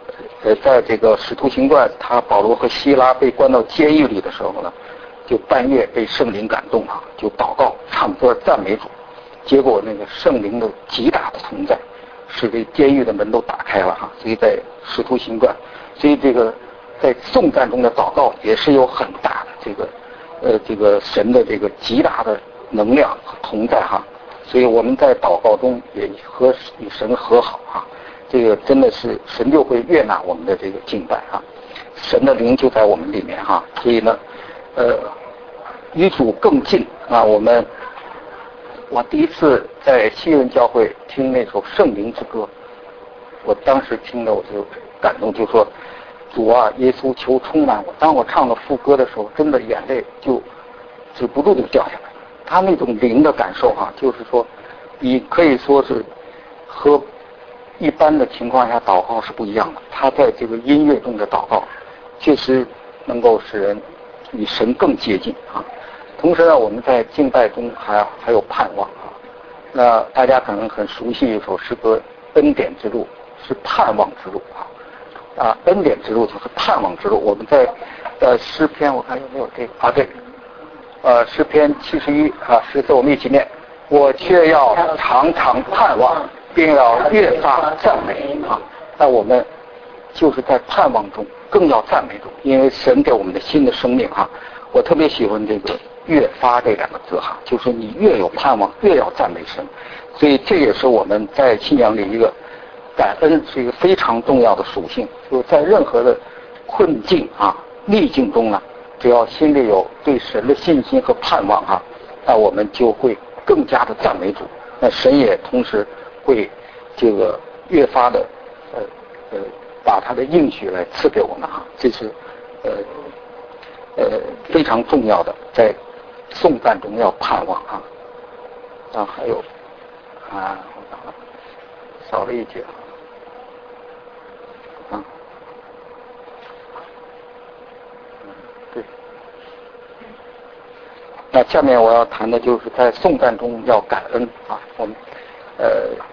呃，在这个使徒行传，他保罗和希拉被关到监狱里的时候呢，就半夜被圣灵感动啊，就祷告、唱歌、赞美主。结果那个圣灵的极大的同在，使这监狱的门都打开了哈。所以在使徒行传，所以这个在颂赞中的祷告也是有很大的这个呃这个神的这个极大的能量和同在哈。所以我们在祷告中也和与神和好哈。这个真的是神就会悦纳我们的这个敬拜啊，神的灵就在我们里面哈，所以呢，呃，与主更近啊。我们我第一次在西人教会听那首《圣灵之歌》，我当时听了我就感动，就说主啊，耶稣求充满我。当我唱了副歌的时候，真的眼泪就止不住就掉下来。他那种灵的感受哈，就是说，你可以说是和一般的情况下祷告是不一样的，他在这个音乐中的祷告确实能够使人与神更接近啊。同时呢，我们在敬拜中还还有盼望啊。那大家可能很熟悉一首诗歌《恩典之路》，是盼望之路啊。啊，恩典之路就是盼望之路。我们在呃诗篇，我看有没有这个啊？对，呃诗篇七十一啊，十字我们一起念：我却要常常盼望，并要越发赞美啊！那我们就是在盼望中，更要赞美中，因为神给我们的新的生命哈。我特别喜欢这个“越发”这两个字哈，就是你越有盼望，越要赞美神。所以这也是我们在信仰里一个感恩是一个非常重要的属性。就是在任何的困境啊、逆境中呢，只要心里有对神的信心和盼望哈，那我们就会更加的赞美主。那神也同时会这个越发的呃呃把他的应许来赐给我们哈，这是呃呃非常重要的，在颂赞中要盼望啊。啊还有啊我少了一节啊，对。那下面我要谈的就是在颂赞中要感恩啊，我们呃。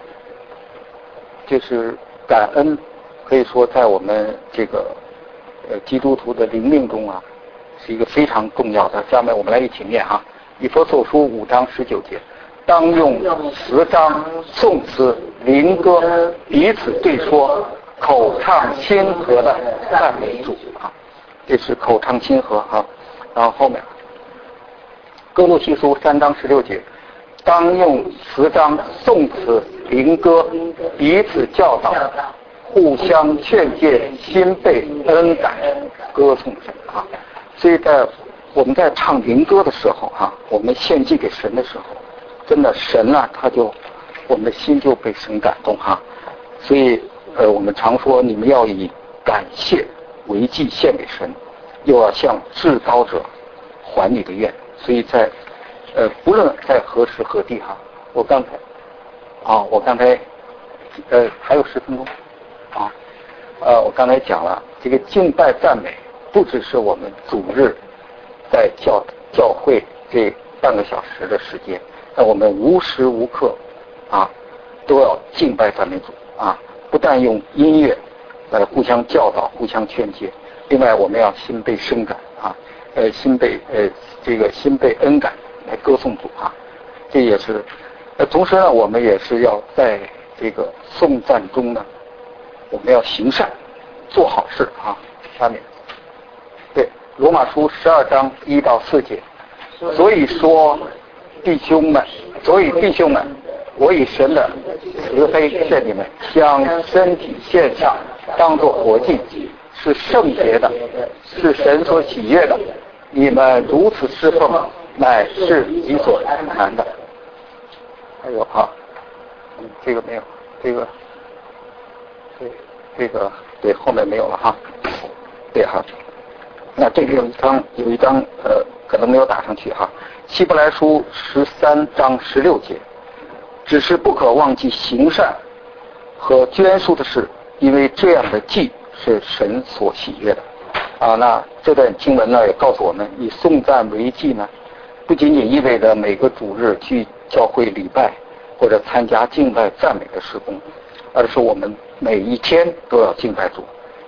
就是感恩，可以说在我们这个呃基督徒的灵命中啊，是一个非常重要的。下面我们来一起念哈，以弗所书五章十九节，当用词章、颂词、灵歌彼此对说，口唱心和的赞美主啊，这是口唱心和啊。然后后面哥罗西书三章十六节，当用词章、颂词、灵歌彼此教导，互相劝诫，心被恩感，歌颂神啊。所以在我们在唱灵歌的时候啊，我们献祭给神的时候，真的神啊，他就我们的心就被神感动哈。所以呃，我们常说你们要以感谢为祭献给神，又要向至高者还你的愿。所以在呃，不论在何时何地哈，我刚才啊，我刚才呃还有十分钟啊，呃，我刚才讲了这个敬拜赞美，不只是我们主日在教教会这半个小时的时间，那我们无时无刻啊都要敬拜赞美主啊，不但用音乐来互相教导、互相劝诫，另外我们要心被深感啊，呃，心被呃这个心被恩感。来歌颂主啊，这也是，呃，同时呢，我们也是要在这个颂赞中呢，我们要行善，做好事啊。下面，对，罗马书十二章一到四节，所以说，弟兄们，所以弟兄们，我以神的慈悲劝你们，将身体献上，当作活祭，是圣洁的，是神所喜悦的。你们如此侍奉，乃是理所当然的。还有啊，嗯，这个没有，这个，对，这个对，后面没有了哈。对哈，那这个有一张有一张呃，可能没有打上去哈。希伯来书十三章十六节，只是不可忘记行善和捐书的事，因为这样的祭是神所喜悦的。啊，那这段经文呢也告诉我们，以颂赞为祭呢，不仅仅意味着每个主日去教会礼拜或者参加敬拜赞美的事工，而是我们每一天都要敬拜主，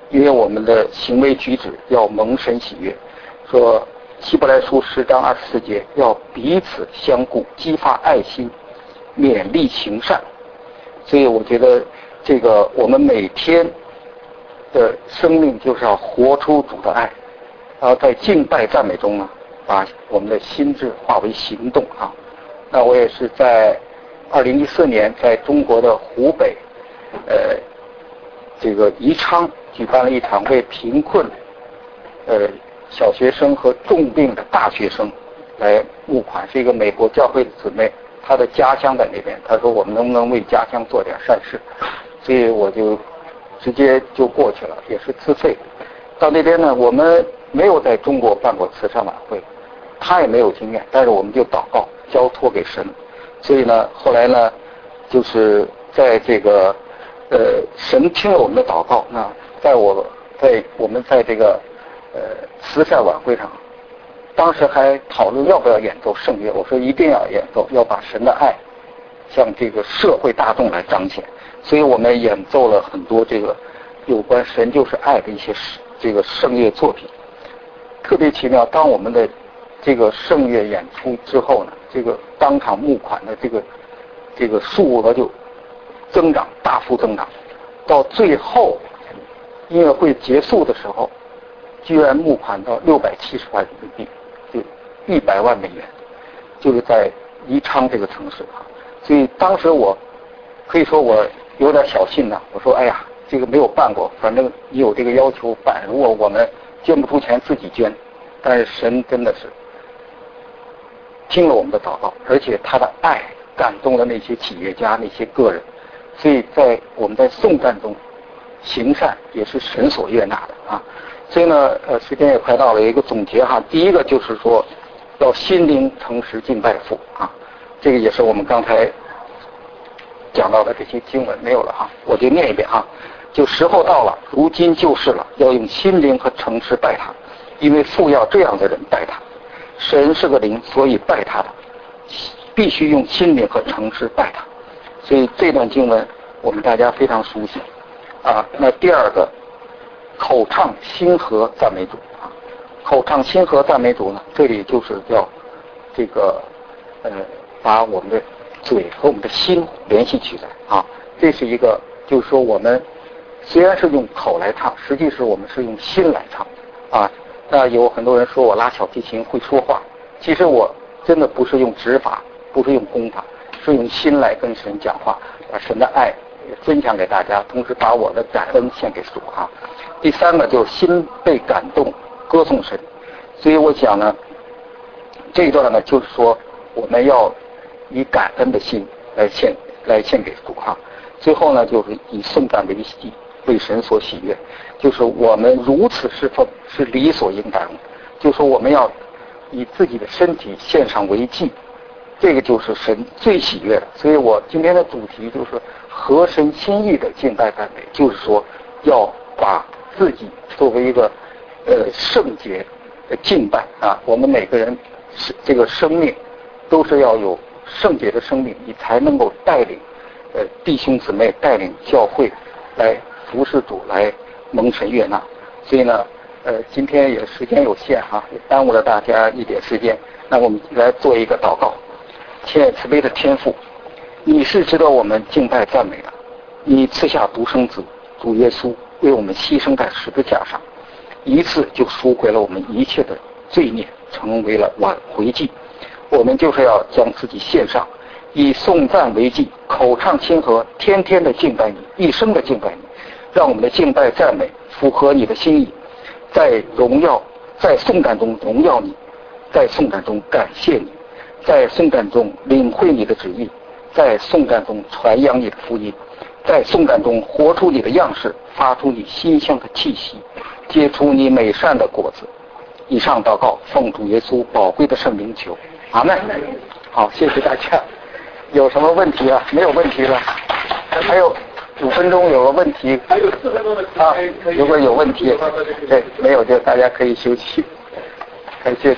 因为我们的行为举止要蒙神喜悦。说希伯来书十章二十四节要彼此相顾，激发爱心，勉励行善。所以我觉得这个我们每天的生命就是要活出主的爱，然后在敬拜赞美中呢，把我们的心智化为行动啊。那我也是在二零一四年在中国的湖北，呃，这个宜昌举办了一场为贫困，呃，小学生和重病的大学生来募款，是一个美国教会的姊妹，她的家乡在那边，她说我们能不能为家乡做点善事，所以我就直接就过去了，也是自费。到那边呢，我们没有在中国办过慈善晚会，他也没有经验，但是我们就祷告交托给神。所以呢，后来呢，就是在这个呃，神听了我们的祷告，那在我在我们在这个呃慈善晚会上，当时还讨论要不要演奏圣乐，我说一定要演奏，要把神的爱向这个社会大众来彰显。所以我们演奏了很多这个有关神就是爱的一些这个圣乐作品。特别奇妙，当我们的这个圣乐演出之后呢，这个当场募款的这个这个数额就增长，大幅增长，到最后音乐会结束的时候，居然募款到六百七十万人民币，就一百万美元，就是在宜昌这个城市啊。所以当时我可以说我有点小信呐，我说哎呀，这个没有办过，反正你有这个要求办，如果我们捐不出钱自己捐。但是神真的是听了我们的祷告，而且他的爱感动了那些企业家、那些个人，所以在我们在颂赞中行善也是神所悦纳的啊。所以呢，呃，时间也快到了，有一个总结哈。第一个就是说，要心灵诚实敬拜父啊，这个也是我们刚才讲到的这些经文没有了哈，我就念一遍啊。就时候到了，如今就是了，要用心灵和诚实拜他，因为父要这样的人拜他。神是个灵，所以拜他的必须用心灵和诚实拜他。所以这段经文我们大家非常熟悉啊。那第二个，口唱心和赞美主啊。口唱心和赞美主呢，这里就是要这个呃把我们的嘴和我们的心联系起来啊。这是一个，就是说我们虽然是用口来唱，实际是我们是用心来唱啊。那有很多人说我拉小提琴会说话，其实我真的不是用指法，不是用功法，是用心来跟神讲话，把神的爱分享给大家，同时把我的感恩献给主啊。第三个就是心被感动，歌颂神。所以我想呢，这一段呢就是说我们要以感恩的心来献来献给主啊。最后呢就是以颂赞为喜，为神所喜悦，就是我们如此侍奉是理所应当的，就是说我们要以自己的身体献上为祭，这个就是神最喜悦的。所以我今天的主题就是合神心意的敬拜赞美，就是说要把自己作为一个呃圣洁的敬拜啊。我们每个人是这个生命都是要有圣洁的生命，你才能够带领呃弟兄姊妹，带领教会来服侍主，来蒙神悦纳。所以呢呃今天也时间有限哈、啊，也耽误了大家一点时间，那我们来做一个祷告。亲爱慈悲的天父，你是值得我们敬拜赞美的，你赐下独生子主耶稣为我们牺牲在十字架上，一次就赎回了我们一切的罪孽，成为了挽回祭。我们就是要将自己献上，以颂赞为祭，口唱心和，天天的敬拜你，一生的敬拜你，让我们的敬拜赞美符合你的心意，在荣耀在颂赞中荣耀你，在颂赞中感谢你，在颂赞中领会你的旨意，在颂赞中传扬你的福音，在颂赞中活出你的样式，发出你馨香的气息，结出你美善的果子。以上祷告奉主耶稣宝贵的圣名求，阿门。好，谢谢大家。有什么问题啊？没有问题了。还有五分钟，有个问题。 还有四分钟的时间。 啊，如果有问题，对，没有就大家可以休息。感谢主。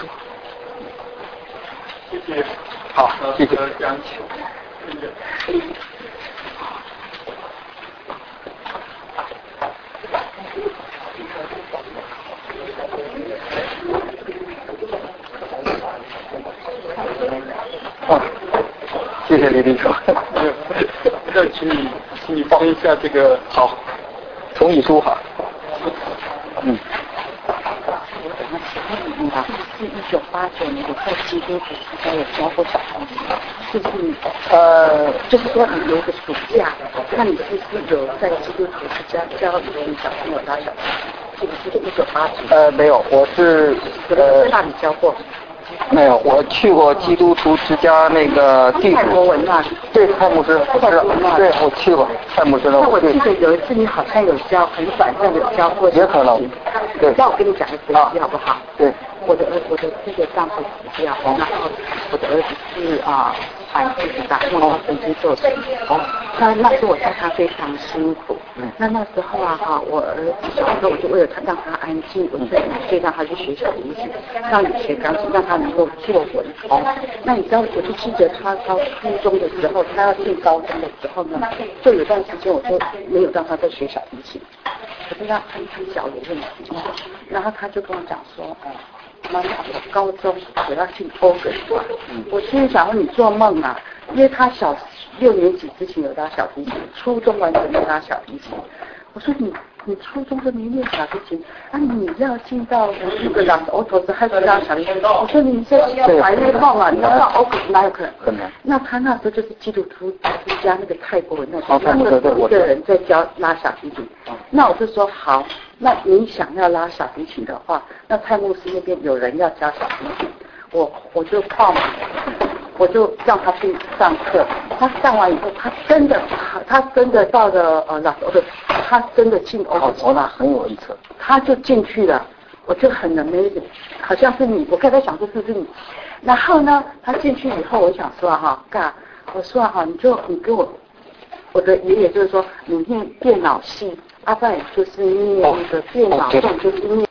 谢谢。 好，谢谢。 讲解。谢谢。 李立说。 那请你，请你帮一下这个。 好，同意书哈。嗯。 你是一九八九年在基督徒之家有教过小孩子，就是呃，就是说你有一个暑假，那你是不是有在基督徒之家教一群小朋友拉小提琴？是不是一九八九？ 呃，没有，我是呃在那里教过。 没有，我去过基督徒之家那个地主。 蔡国文那里。 对，蔡牧师。 蔡国文那里。 对，我去过蔡牧师那。 那我记得有一次你好像有教，很短暂的教过。 也可能。对。 那我跟你讲一个故事好不好？ 对。 我的儿，我的这个丈夫死掉，然后我的儿子是啊，癌症打末梢神经受损。哦。那那时候我带他非常辛苦。嗯。那那时候啊哈，我儿子小时候我就为了他让他安静，我就就让他去学小提琴，让你学钢琴，让他能够作文。哦。那你知道，我就记得他到初中的时候，他要进高中的时候呢，就有段时间我就没有让他再学小提琴，我就让他他脚有问题。然后他就跟我讲说，哎。妈妈，我高中我要进欧根团，我心里想说你做梦啊，因为他小六年级之前有拉小提琴，初中完全没拉小提琴。我说你你初中都没练小提琴，啊你要进到那个两欧头子还是拉小提琴？我说你这怀内梦啊，你要到欧根哪有可能？ 可能。 那他那时候就是基督徒之家那个泰国人那时候，那个一个人在教拉小提琴，那我就说好。那你想要拉小提琴的话，那蔡牧师那边有人要教小提琴，我我就报名，我就让他去上课。他上完以后，他真的，他真的到了呃老师，他真的进欧哦，那很有意思。 他就进去了，我就很 amazing， 好像是你，我刚才想说是不是你？然后呢，他进去以后，我想说哈，嘎，我说哈，你就你跟我，我的爷爷就是说，你念电脑系。阿爸就是念那个电脑，就是念。